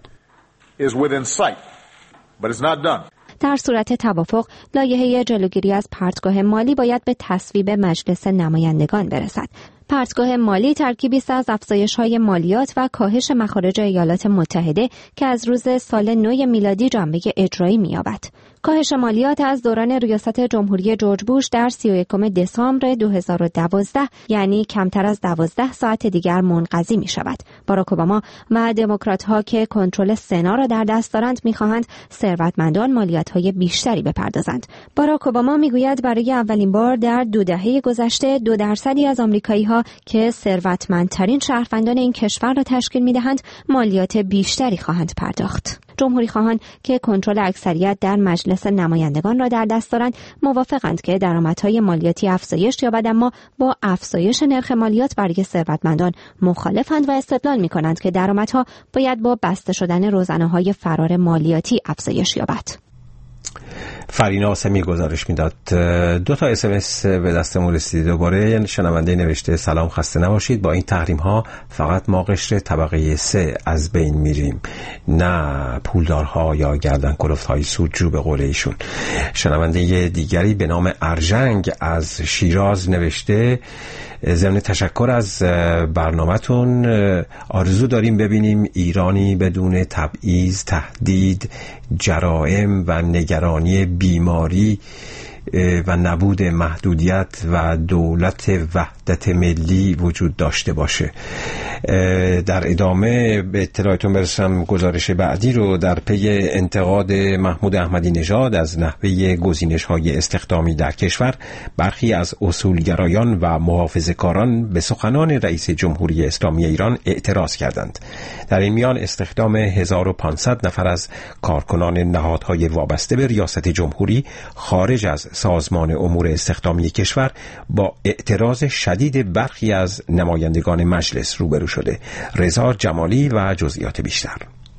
در صورت توافق، لایحه جلوگیری از پرتگاه مالی باید به تصویب مجلس نمایندگان برسد. پرتگاه مالی ترکیبی است از افزایش‌های مالیات و کاهش مخارج ایالات متحده که از روز سال نو میلادی جنبه اجرایی می‌یابد. کاهش مالیات از دوران ریاست جمهوری جورج بوش در 31 دسامبر 2012 یعنی کمتر از 12 ساعت دیگر منقضی می شود. باراک اوباما و دموکرات‌ها که کنترل سنا را در دست دارند می‌خواهند ثروتمندان مالیات‌های بیشتری بپردازند. باراک اوباما می‌گوید برای اولین بار در 2 دهه گذشته 2% از آمریکایی‌ها که ثروتمندترین شهروندان این کشور را تشکیل می‌دهند مالیات بیشتری خواهند پرداخت. جمهوری خواهان که کنترل اکثریت در مجلس نمایندگان را در دست دارند موافقند که درآمدهای مالیاتی افزایش یابد، اما با افزایش نرخ مالیات برای ثروتمندان مخالفند و استدلال می‌کنند که درآمدها باید با بسته شدن روزنه‌های فرار مالیاتی افزایش یابد. فرین آسمی گزارش میداد. 2 تا SMS به دستمون رسید. دوباره شنونده نوشته سلام، خسته نباشید. با این تحریم ها فقط ما قشر طبقه 3 از بین میریم، نه پولدارها یا گردن کلفت های سودجو به قول ایشون. شنونده دیگری به نام ارژنگ از شیراز نوشته ضمن تشکر از برنامه‌تون آرزو داریم ببینیم ایرانی بدون تبعیض، تهدید، جرائم و نگرانی بیماری و نبود محدودیت و دولت وحدت ملی وجود داشته باشه. در ادامه به اطلاعتون برسم گزارش بعدی رو در پی انتقاد محمود احمدی نژاد از نحوه گزینش‌های استخدامی در کشور، برخی از اصولگرایان و محافظه‌کاران به سخنان رئیس جمهوری اسلامی ایران اعتراض کردند. در این میان استخدام 1500 نفر از کارکنان نهادهای وابسته به ریاست جمهوری خارج از سازمان امور استخدامی کشور با اعتراض شدید برخی از نمایندگان مجلس روبرو شده. رضا جمالی و جزئیات بیشتر.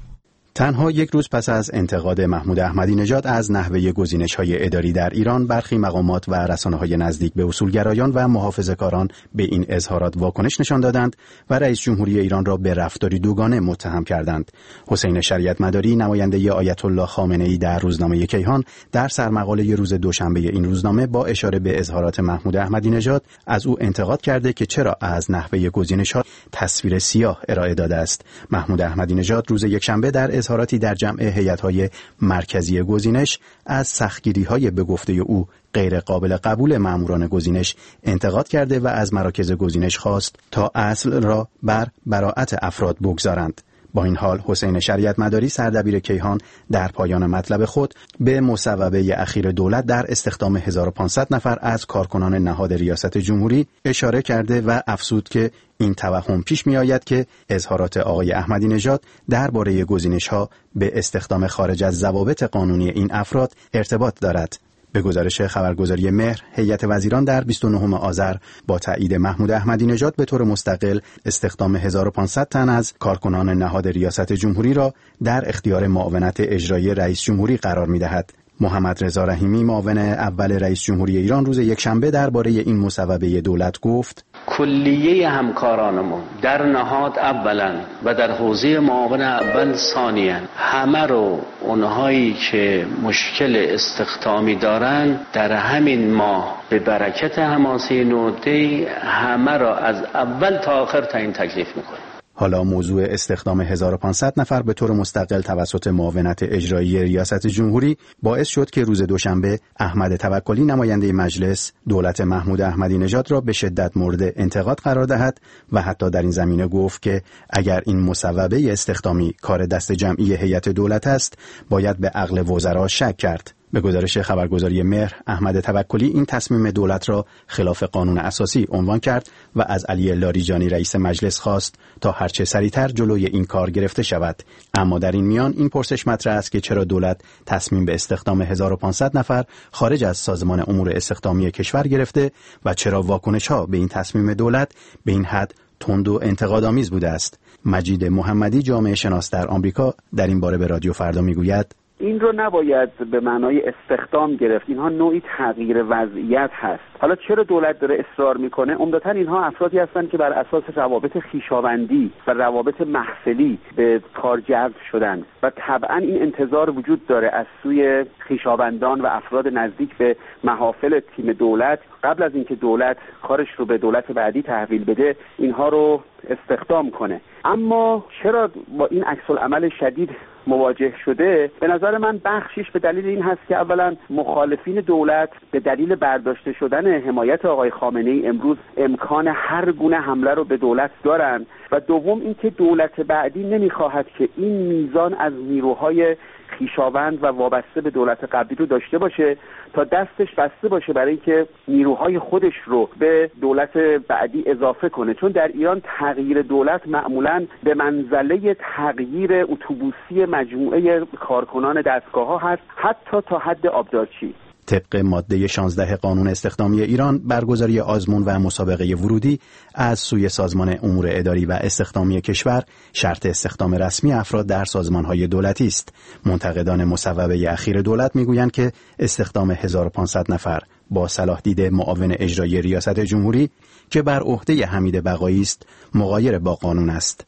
تنها یک روز پس از انتقاد محمود احمدی نژاد از نحوه گزینش‌های اداری در ایران، برخی مقامات و رسانه‌های نزدیک به اصولگرایان و محافظه‌کاران به این اظهارات واکنش نشان دادند و رئیس جمهوری ایران را به رفتاری دوگانه متهم کردند. حسین شریعت مداری، نماینده آیت الله خامنه‌ای در روزنامه کیهان، در سرمقاله روز دوشنبه این روزنامه با اشاره به اظهارات محمود احمدی نژاد از او انتقاد کرده که چرا از نحوه گزینش‌ها تصویر سیاه ارائه داده است. محمود احمدی نژاد روز یکشنبه در اظهاراتی در جمع هیئت‌های مرکزی گزینش از سختگیری‌های به گفته او غیر قابل قبول ماموران گزینش انتقاد کرده و از مراکز گزینش خواست تا اصل را بر براءت افراد بگذارند. با این حال حسین شریعت مداری، سردبیر کیهان، در پایان مطلب خود به مصوبه اخیر دولت در استخدام 1500 نفر از کارکنان نهاد ریاست جمهوری اشاره کرده و افزود که این توهم پیش می آید که اظهارات آقای احمدی نژاد درباره گزینش‌ها به استخدام خارج از ضوابط قانونی این افراد ارتباط دارد. به گزارش خبرگزاری مهر، هیئت وزیران در 29 آذر با تایید محمود احمدی نژاد به طور مستقل استخدام 1500 تن از کارکنان نهاد ریاست جمهوری را در اختیار معاونت اجرایی رئیس جمهوری قرار می‌دهد. محمد رضا رحیمی، معاون اول رئیس جمهوری ایران، روز یکشنبه درباره این مصوبه دولت گفت: کلیه همکارانمون در نهاد اولا و در حوزه معاون اول ثانیا، همه رو اونهایی که مشکل استخدامی دارن در همین ماه به برکت حماسه نوردی همه را از اول تا آخر تعیین تکلیف میکنیم. حالا موضوع استخدام 1500 نفر به طور مستقل توسط معاونت اجرایی ریاست جمهوری باعث شد که روز دوشنبه احمد توکلی، نماینده مجلس، دولت محمود احمدی نژاد را به شدت مورد انتقاد قرار دهد و حتی در این زمینه گفت که اگر این مصوبه استخدامی کار دست جمعی هیئت دولت است، باید به عقل وزرا شک کرد. به گزارش خبرگزاری مهر، احمد توکلی این تصمیم دولت را خلاف قانون اساسی عنوان کرد و از علی لاریجانی رئیس مجلس خواست تا هرچه سریعتر جلوی این کار گرفته شود. اما در این میان این پرسش مطرح است که چرا دولت تصمیم به استخدام 1500 نفر خارج از سازمان امور استخدامی کشور گرفته و چرا واکنش‌ها به این تصمیم دولت به این حد تند و انتقادآمیز بوده است. مجید محمدی، جامعه شناس در آمریکا، در این باره به رادیو فردا میگوید: این رو نباید به معنای استخدام گرفت. اینها نوعی تغییر وضعیت هست. حالا چرا دولت داره اصرار میکنه؟ عمدتاً اینها افرادی هستند که بر اساس روابط خویشاوندی و روابط محفلی به کار جذب شدن و طبعاً این انتظار وجود داره از سوی خویشاوندان و افراد نزدیک به محافل تیم دولت قبل از اینکه دولت کارش رو به دولت بعدی تحویل بده اینها رو استخدام کنه. اما چرا با این عکس العمل شدید مواجه شده؟ به نظر من بخشیش به دلیل این هست که اولا مخالفین دولت به دلیل برداشته شدن حمایت آقای خامنه‌ای امروز امکان هر گونه حمله رو به دولت دارن و دوم اینکه دولت بعدی نمیخواهد که این میزان از نیروهای خویشاوند و وابسته به دولت قبلی رو داشته باشه تا دستش بسته باشه برای اینکه نیروهای خودش رو به دولت بعدی اضافه کنه، چون در ایران تغییر دولت معمولاً به منزله تغییر اتوبوسی مجموعه کارکنان دستگاه‌ها هست، حتی تا حد آبدارچی. طبق ماده 16 قانون استخدامی ایران، برگزاری آزمون و مسابقه ورودی از سوی سازمان امور اداری و استخدامی کشور شرط استخدام رسمی افراد در سازمان‌های دولتی است. منتقدان مصوبه اخیر دولت می‌گویند که استخدام 1500 نفر با صلاح دید معاون اجرایی ریاست جمهوری که بر عهده حمید بقایی است، مغایر با قانون است.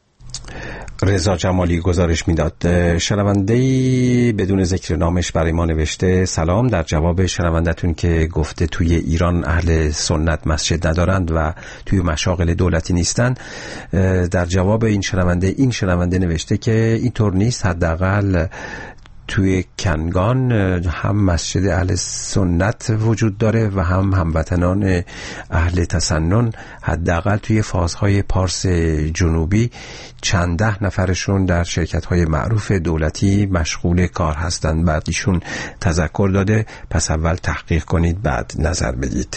رضا جمالی گزارش میداد. شنونده‌ای بدون ذکر نامش برای ما نوشته: سلام، در جواب شنوندتون که گفته توی ایران اهل سنت مسجد ندارند و توی مشاغل دولتی نیستن، در جواب این شنونده نوشته که اینطور نیست. حداقل توی کنگان هم مسجد اهل سنت وجود داره و هم هموطنان اهل تسنن. حداقل توی فازهای پارس جنوبی چند ده نفرشون در شرکت‌های معروف دولتی مشغول کار هستند. بعد ایشون تذکر داده، پس اول تحقیق کنید بعد نظر بدید.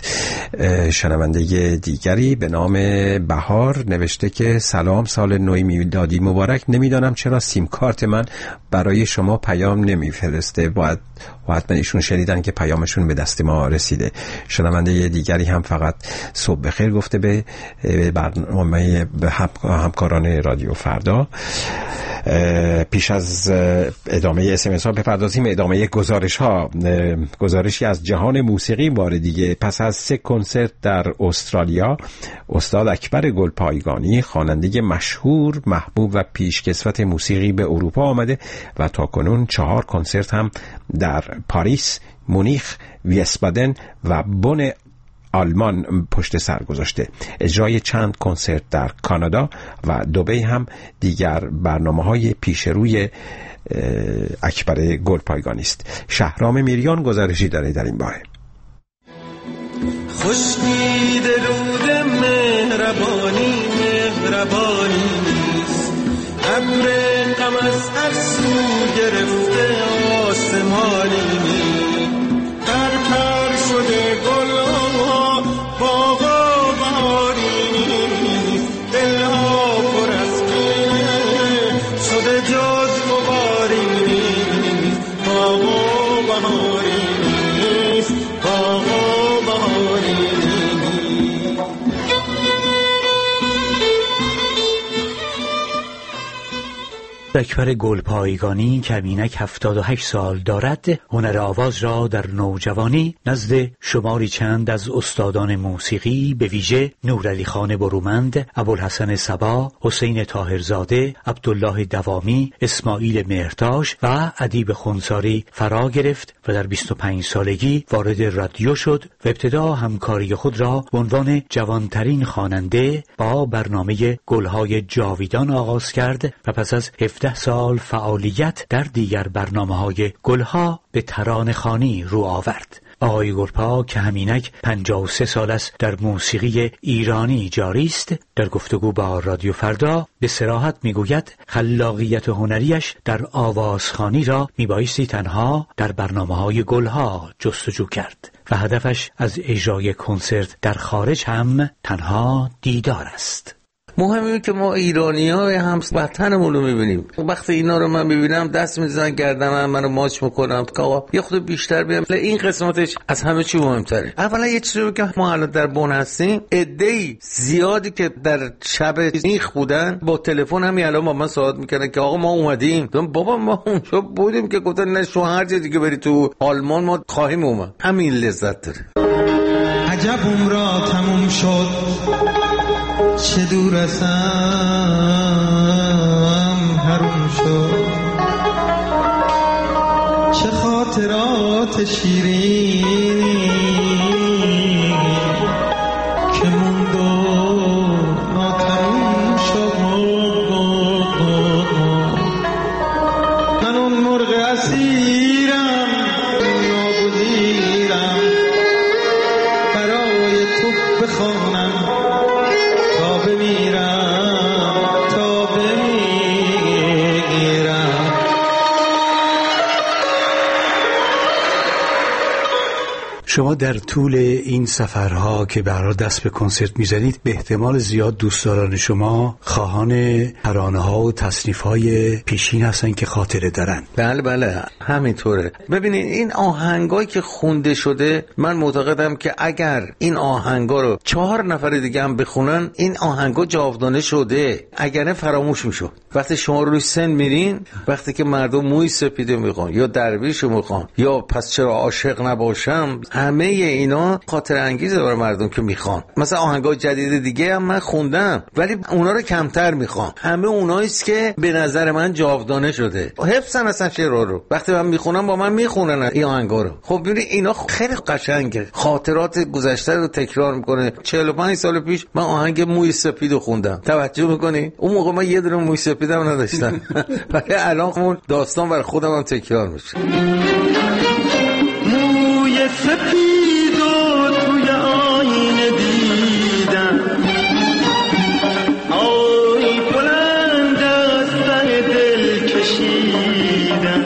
شنونده دیگری به نام بهار نوشته که سلام، سال نو میلادی مبارک. نمیدانم چرا سیم کارت من برای شما پیام نمیفرسته. باید و حتما ایشون شنیدن که پیامشون به دست ما رسیده. شنونده دیگری هم فقط صبح بخیر گفته به برنامه به همکاران رادیو فردا. پیش از ادامه SMS ها بپردازیم ادامه گزارشی از جهان موسیقی بار دیگه. پس از 3 کنسرت در استرالیا، استاد اکبر گلپایگانی خواننده مشهور، محبوب و پیشکسوت موسیقی به اروپا آمده و تاکنون 4 کنسرت هم در پاریس، مونیخ، ویسبادن و بن آلمان پشت سر گذاشته. اجرای چند کنسرت در کانادا و دبی هم دیگر برنامه‌های پیشروی اکبر گلپایگانی است. شهرام میریان گزارشی داره در این باره. خشکید رود مهربانی نیست، ابر غم از هر سو گرفته آسمانی نیست، پر شده گلها باغا بهاری نیست، دلها پر از کینه شده جز غباری نیست، باغا بهاری نیست، باغا بهاری نیست. اکبر گلپایگانی که همینک 78 سال دارد، هنر آواز را در نوجوانی نزد شماری چند از استادان موسیقی به ویژه نورعلی خان برومند، ابوالحسن صبا، حسین طاهرزاده، عبدالله دوامی، اسماعیل مهرتاش و ادیب خونساری فرا گرفت و در 25 سالگی وارد رادیو شد و ابتدا همکاری خود را به عنوان جوانترین خواننده با برنامه گلهای جاویدان آغاز کرد و پس از 17 سال فعالیت در دیگر برنامه‌های گلها به ترانه‌خوانی رو آورد. آقای گلپا که همینک 53 سال است در موسیقی ایرانی جاری است، در گفتگو با رادیو فردا به صراحت میگوید خلاقیت هنریش در آوازخوانی را میبایستی تنها در برنامه‌های گلها جستجو کرد و هدفش از اجرای کنسرت در خارج هم تنها دیدار است. مهمه که ما ایرانی‌ها هموطنمون رو می‌بینیم. وقتی اینا رو من می‌بینم دست می‌زنم گردنم، منو ماچ می‌کنم که آقا یه خود بیشتر بیام. این قسمتش از همه چی مهم‌تره. اولا یه چیزی که ما الان در بن هستیم، عده‌ای زیادی که در شب میخ بودن با تلفن همین الان با من صحبت می‌کردن که آقا ما اومدیم. بابا ما اونجا بودیم که گفتن نه شما هر جا دیگه بری تو آلمان ما خواهیم اومد. همین لذت داره. عجب عمرا تموم شد، چه دور ازم حروم شد، چه خاطرات شیرینی که موند و ناتموم شد. من اون مرغ اسیرم ناگزیرم، برای تو بخوانم تا بمیرم تا بمیرم. شما در طول این سفرها که برای دست به کنسرت میزنید، به احتمال زیاد دوستداران شما خواهان ترانه‌ها و تصنیف‌های پیشین هستن که خاطره دارن. بله همینطوره. ببینید این آهنگایی که خونده شده، من معتقدم که اگر این آهنگا رو 4 نفر دیگه هم بخونن، این آهنگا جاودانه شده، اگر فراموش میشه. وقتی شما روی سن میرین، وقتی که مردم موی سپیده میخوان یا درویش میخوان یا پس چرا عاشق نباشم، همه اینا خاطر انگیزه برای مردم که میخوان. مثلا آهنگای جدید دیگه هم من خوندم ولی اونا رو کمتر میخوام. همه اوناییست که به نظر من جاودانه شده، حفظن اصلا شعر رو. وقتی من میخونم با من میخونن این آهنگا رو. خب ببین اینا خیلی قشنگه، خاطرات گذشته رو تکرار میکنه. 45 سال پیش من آهنگ موی سپیدو خوندم، توجه میکنی؟ اون موقع من یه دونه موی سپیدم نداشتم ولی الان اون داستان برای خودم هم تکرار میشه. موی سپیدو توی آینه دیدم، آی بلند از سر دل کشیدم،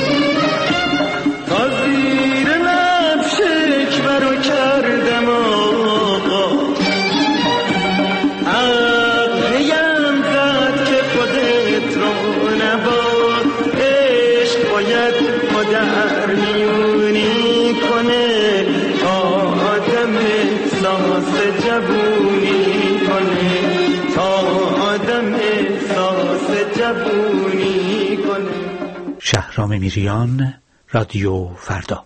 تا زیر لب شکوه رو کردم آقا، عقلیم زد که خودت رو نباد، عشق باید مدد جوونی کنه تا آدم احساس جوونی کنه. شهرام میریان، رادیو فردا.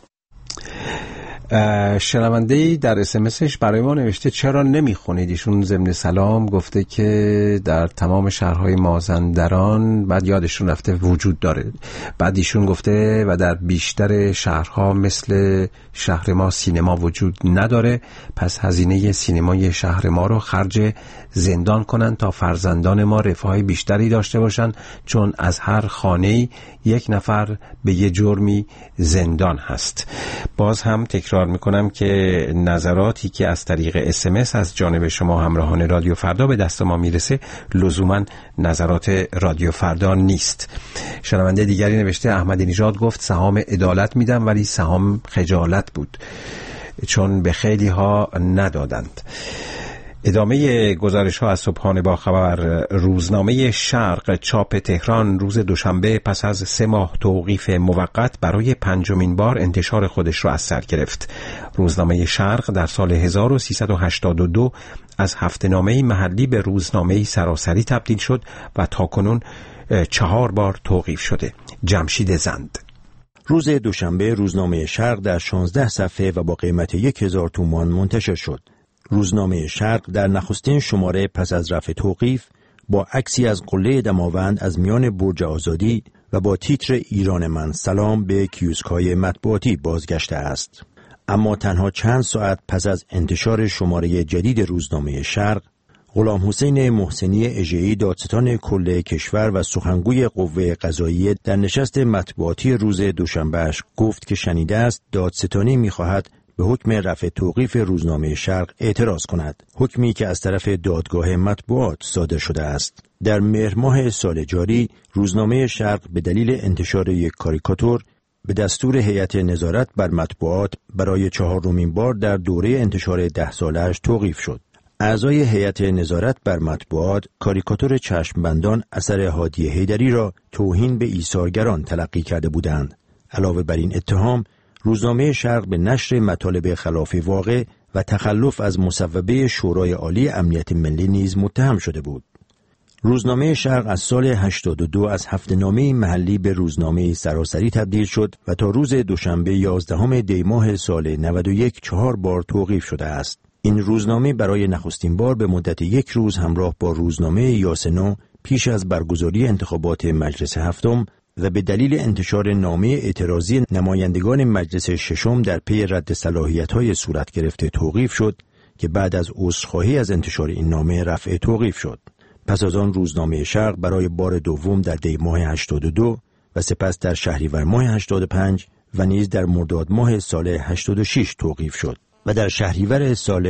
شنونده‌ای در اسمسش برای ما نوشته چرا نمیخونید؟ ایشون ضمن سلام گفته که در تمام شهرهای مازندران، بعد یادشون رفته وجود داره، بعد ایشون گفته و در بیشتر شهرها مثل شهر ما سینما وجود نداره، پس هزینه سینمای شهر ما رو خرج زندان کنن تا فرزندان ما رفاه بیشتری داشته باشن، چون از هر خانه‌ای یک نفر به یه جرمی زندان هست. باز هم تکرار میکنم که نظراتی که از طریق اسمس از جانب شما همراهان رادیو فردا به دست ما میرسه لزوما نظرات رادیو فردا نیست. شنونده دیگری نوشته احمدی نژاد گفت سهام عدالت میدم ولی سهام خجالت بود، چون به خیلی ها ندادند. ادامه گزارش ها از صبحانه با خبر. روزنامه شرق چاپ تهران روز دوشنبه پس از 3 ماه توقیف موقت برای 5مین بار انتشار خودش را از سر گرفت. روزنامه شرق در سال 1382 از هفته‌نامه‌ای محلی به روزنامه‌ای سراسری تبدیل شد و تاکنون 4 بار توقیف شده. جمشید زند. روز دوشنبه روزنامه شرق در 16 صفحه و با قیمت 1000 تومان منتشر شد. روزنامه شرق در نخستین شماره پس از رفع توقیف با عکسی از قله دماوند از میان برج آزادی و با تیتر ایران من سلام به کیوسک‌های مطبوعاتی بازگشته است. اما تنها چند ساعت پس از انتشار شماره جدید روزنامه شرق، غلام حسین محسنی اژه‌ای دادستان کل کشور و سخنگوی قوه قضاییه در نشست مطبوعاتی روز دوشنبهش گفت که شنیده است دادستانی می‌خواهد به حکم رفع توقیف روزنامه شرق اعتراض کند، حکمی که از طرف دادگاه مطبوعات صادر شده است. در مهر ماه سال جاری روزنامه شرق به دلیل انتشار یک کاریکاتور به دستور هیئت نظارت بر مطبوعات برای 4مین بار در دوره انتشار 10 ساله‌اش توقیف شد. اعضای هیئت نظارت بر مطبوعات کاریکاتور چشمبندان اثر هادی حیدری را توهین به ایثارگران تلقی کرده بودند. علاوه بر این اتهام، روزنامه شرق به نشر مطالب خلاف واقع و تخلف از مصوبه شورای عالی امنیت ملی نیز متهم شده بود. روزنامه شرق از سال 82 از هفته‌نامه محلی به روزنامه سراسری تبدیل شد و تا روز دوشنبه 11 دی ماه سال 91 4 بار توقیف شده است. این روزنامه برای نخستین بار به مدت 1 روز همراه با روزنامه یاسنو پیش از برگزاری انتخابات مجلس هفتم و به دلیل انتشار نامه اعتراضی نمایندگان مجلس ششم در پی رد صلاحیت‌های صورت گرفته توقیف شد که بعد از عذرخواهی از انتشار این نامه رفع توقیف شد. پس از آن روزنامه شرق برای بار دوم در دی ماه 82 و سپس در شهریور ماه 85 و نیز در مرداد ماه سال 86 توقیف شد و در شهریور سال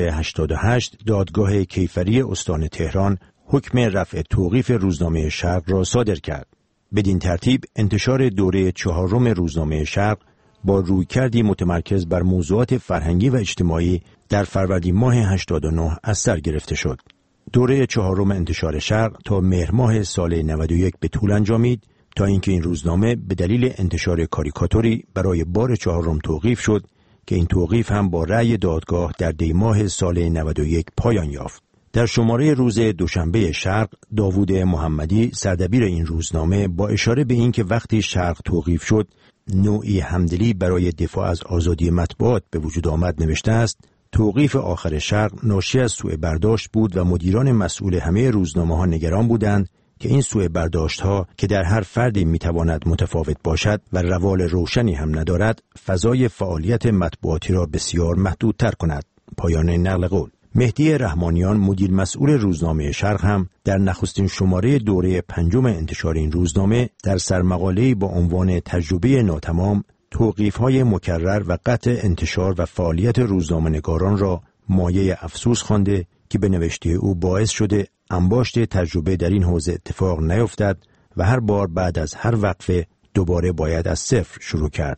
88 دادگاه کیفری استان تهران حکم رفع توقیف روزنامه شرق را صادر کرد. بدین ترتیب انتشار دوره 4 روزنامه شرق با رویکردی متمرکز بر موضوعات فرهنگی و اجتماعی در فروردین ماه 89 از سر گرفته شد. دوره 4 انتشار شرق تا مهر ماه سال 91 به طول انجامید تا اینکه این روزنامه به دلیل انتشار کاریکاتوری برای بار 4 توقیف شد که این توقیف هم با رأی دادگاه در دی ماه سال 91 پایان یافت. در شماره روز دوشنبه شرق، داوود محمدی سردبیر این روزنامه با اشاره به اینکه وقتی شرق توقیف شد نوعی همدلی برای دفاع از آزادی مطبوعات به وجود آمد نوشته است: توقیف آخر شرق ناشی از سوء برداشت بود و مدیران مسئول همه روزنامه‌ها نگران بودند که این سوء برداشت‌ها که در هر فردی می‌تواند متفاوت باشد و روال روشنی هم ندارد، فضای فعالیت مطبوعاتی را بسیار محدودتر کند. پایان نقل قول. مهدی رحمانیان مدیر مسئول روزنامه شرق هم در نخستین شماره دوره 5 انتشار این روزنامه در سرمقاله‌ای با عنوان تجربه ناتمام توقیف‌های مکرر و قطع انتشار و فعالیت روزنامه‌نگاران را مایه افسوس خوانده که به نوشته او باعث شده انباشت تجربه در این حوزه اتفاق نیفتد و هر بار بعد از هر وقفه دوباره باید از صفر شروع کرد.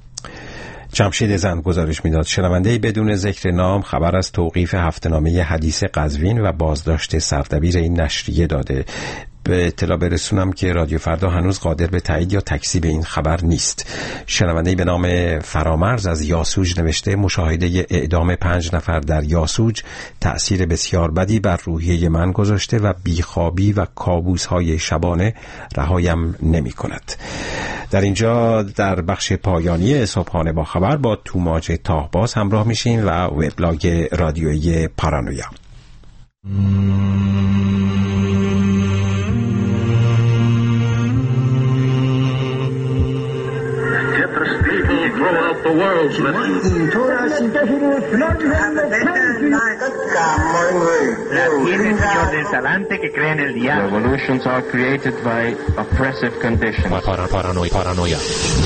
جمشید زند گزارش میداد. شنونده‌ای بدون ذکر نام خبر از توقیف هفته‌نامه حدیث قزوین و بازداشت سردبیر این نشریه داده. به اطلاع برسونم که رادیو فردا هنوز قادر به تایید یا تکذیب این خبر نیست. شنونده‌ای به نام فرامرز از یاسوج نوشته مشاهده اعدام 5 نفر در یاسوج تأثیر بسیار بدی بر روحیه من گذاشته و بیخوابی و کابوس‌های شبانه رهایم نمی‌کند. در اینجا در بخش پایانی صبحانه با خبر با توماج تاهباز همراه میشین و وبلاگ رادیویی پارانویا. Revolutions are created by oppressive conditions. Paranoia.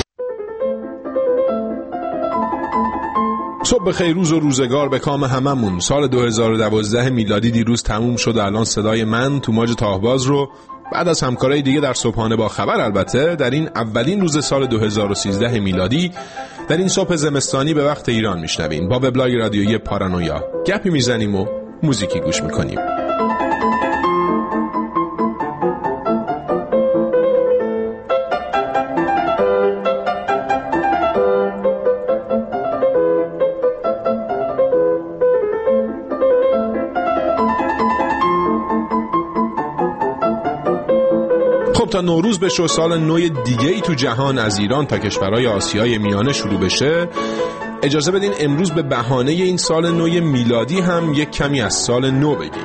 صبح خیر، روز و روزگار به کام هممون. سال 2012 میلادی دیروز تموم شد. الان صدای من توماج تاهباز رو بعد از همکارای دیگه در صبحانه با خبر البته در این اولین روز سال 2013 میلادی در این صبح زمستانی به وقت ایران میشنوین. با وبلاگ رادیویی پارانویا گپی میزنیم و موزیکی گوش میکنیم. تا نوروز بشه و سال نو دیگه‌ای تو جهان از ایران تا کشورهای آسیای میانه شروع بشه، اجازه بدین امروز به بهانه این سال نو میلادی هم یک کمی از سال نو بگیم.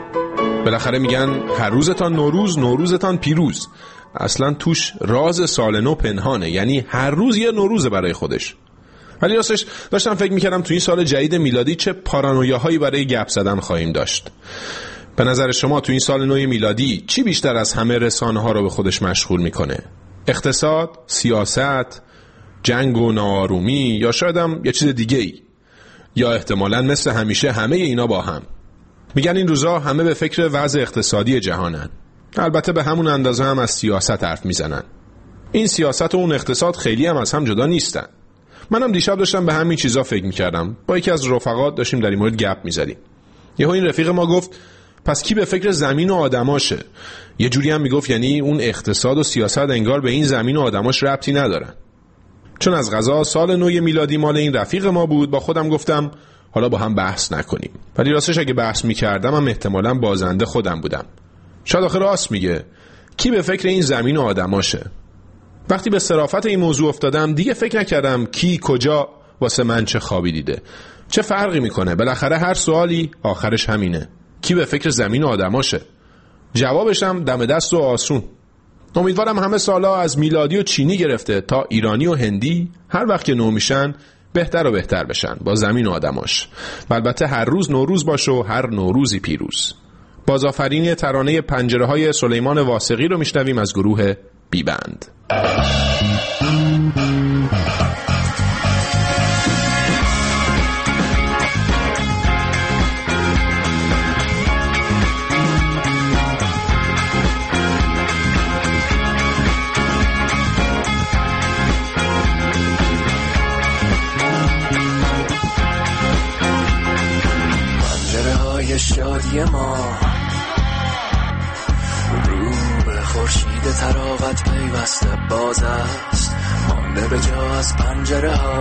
بالاخره میگن هر روزتان نوروز، نوروزتان پیروز. اصلا توش راز سال نو پنهانه، یعنی هر روز یه نوروزه برای خودش. ولی راستش داشتم فکر میکردم تو این سال جدید میلادی چه پارانویاهایی برای گپ زدن خواهیم داشت. به نظر شما تو این سال نو میلادی چی بیشتر از همه رسانه ها رو به خودش مشغول میکنه؟ اقتصاد، سیاست، جنگ و ناآرومی، یا شاید هم یه چیز دیگه ای؟ یا احتمالاً مثل همیشه همه اینا با هم؟ میگن این روزا همه به فکر وضع اقتصادی جهانن. البته به همون اندازه هم از سیاست حرف میزنن. این سیاست و اون اقتصاد خیلی هم از هم جدا نیستن. منم دیشب داشتم به همین چیزا فکر میکردم. با یکی از رفقات داشتیم در این مورد گپ میزدیم. یهو این رفیق ما گفت پس کی به فکر زمین و آدماشه؟ یه جوری هم میگفت یعنی اون اقتصاد و سیاست انگار به این زمین و آدماش ربطی ندارن. چون از قضا سال نو میلادی مال این رفیق ما بود، با خودم گفتم حالا با هم بحث نکنیم. ولی راستش اگه بحث میکردم هم احتمالاً بازنده خودم بودم. شاید آخر راست میگه. کی به فکر این زمین و آدماشه؟ وقتی به صرافت این موضوع افتادم دیگه فکر نکردم کی کجا واسه من چه خوابی دیده. چه فرقی میکنه؟ بالاخره هر سوالی آخرش همینه. کی به فکر زمین و آدماشه؟ جوابش هم دم دست و آسون. امیدوارم همه سالا از میلادی و چینی گرفته تا ایرانی و هندی هر وقت که نو میشن بهتر و بهتر بشن با زمین و آدماش. و البته هر روز نوروز باشه و هر نوروزی پیروز. بازآفرینی ترانه پنجره های سلیمان واسقی رو میشنویم از گروه بیبند. شادی ما رو به خورشید طراوت پیوسته باز است، مانده به جا از پنجره ها.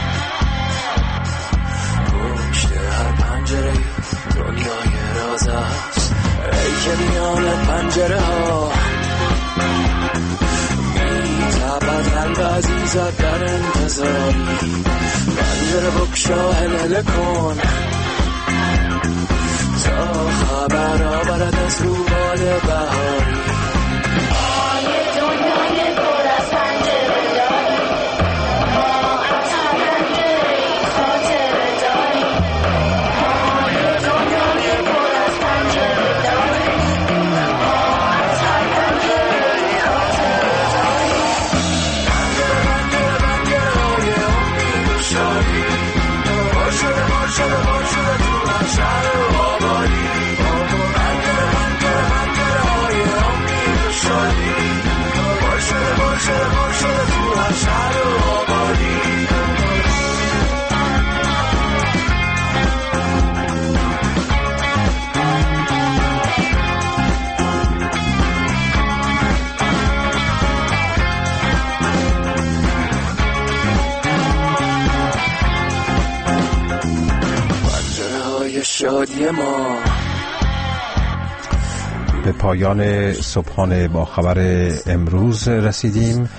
پشت هر پنجره دنیای راز است، ای که میان پنجره ها میتابد قلب عزیزت در انتظاری. پنجره بکشا هلهله کن تا خبر آورد از روبال بهاری. آیه دنیای پر از پنجره داری، ما از هر پنجره خاطره داریم. آیه دنیای پر از پنجره داری، ما از هر پنجره خاطره داریم. پنجره پنجره پنجره های امید و شادی، بار شده بار شده بار شده تو هر شهر و آبادی. پنجره پنجره پنجره های آزادی ما. به پایان صبحانه با خبر امروز رسیدیم،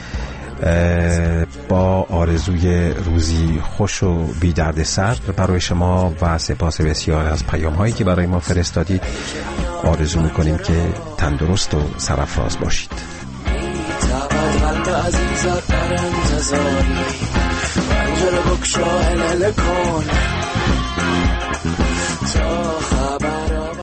با آرزوی روزی خوش و بی درد سر برای شما و سپاس بسیار از پیام هایی که برای ما فرستادید. آرزو میکنیم که تندرست و سرافراز باشید. قلب عزیزت در انتظاری، پنجره بکشا هلهله کن،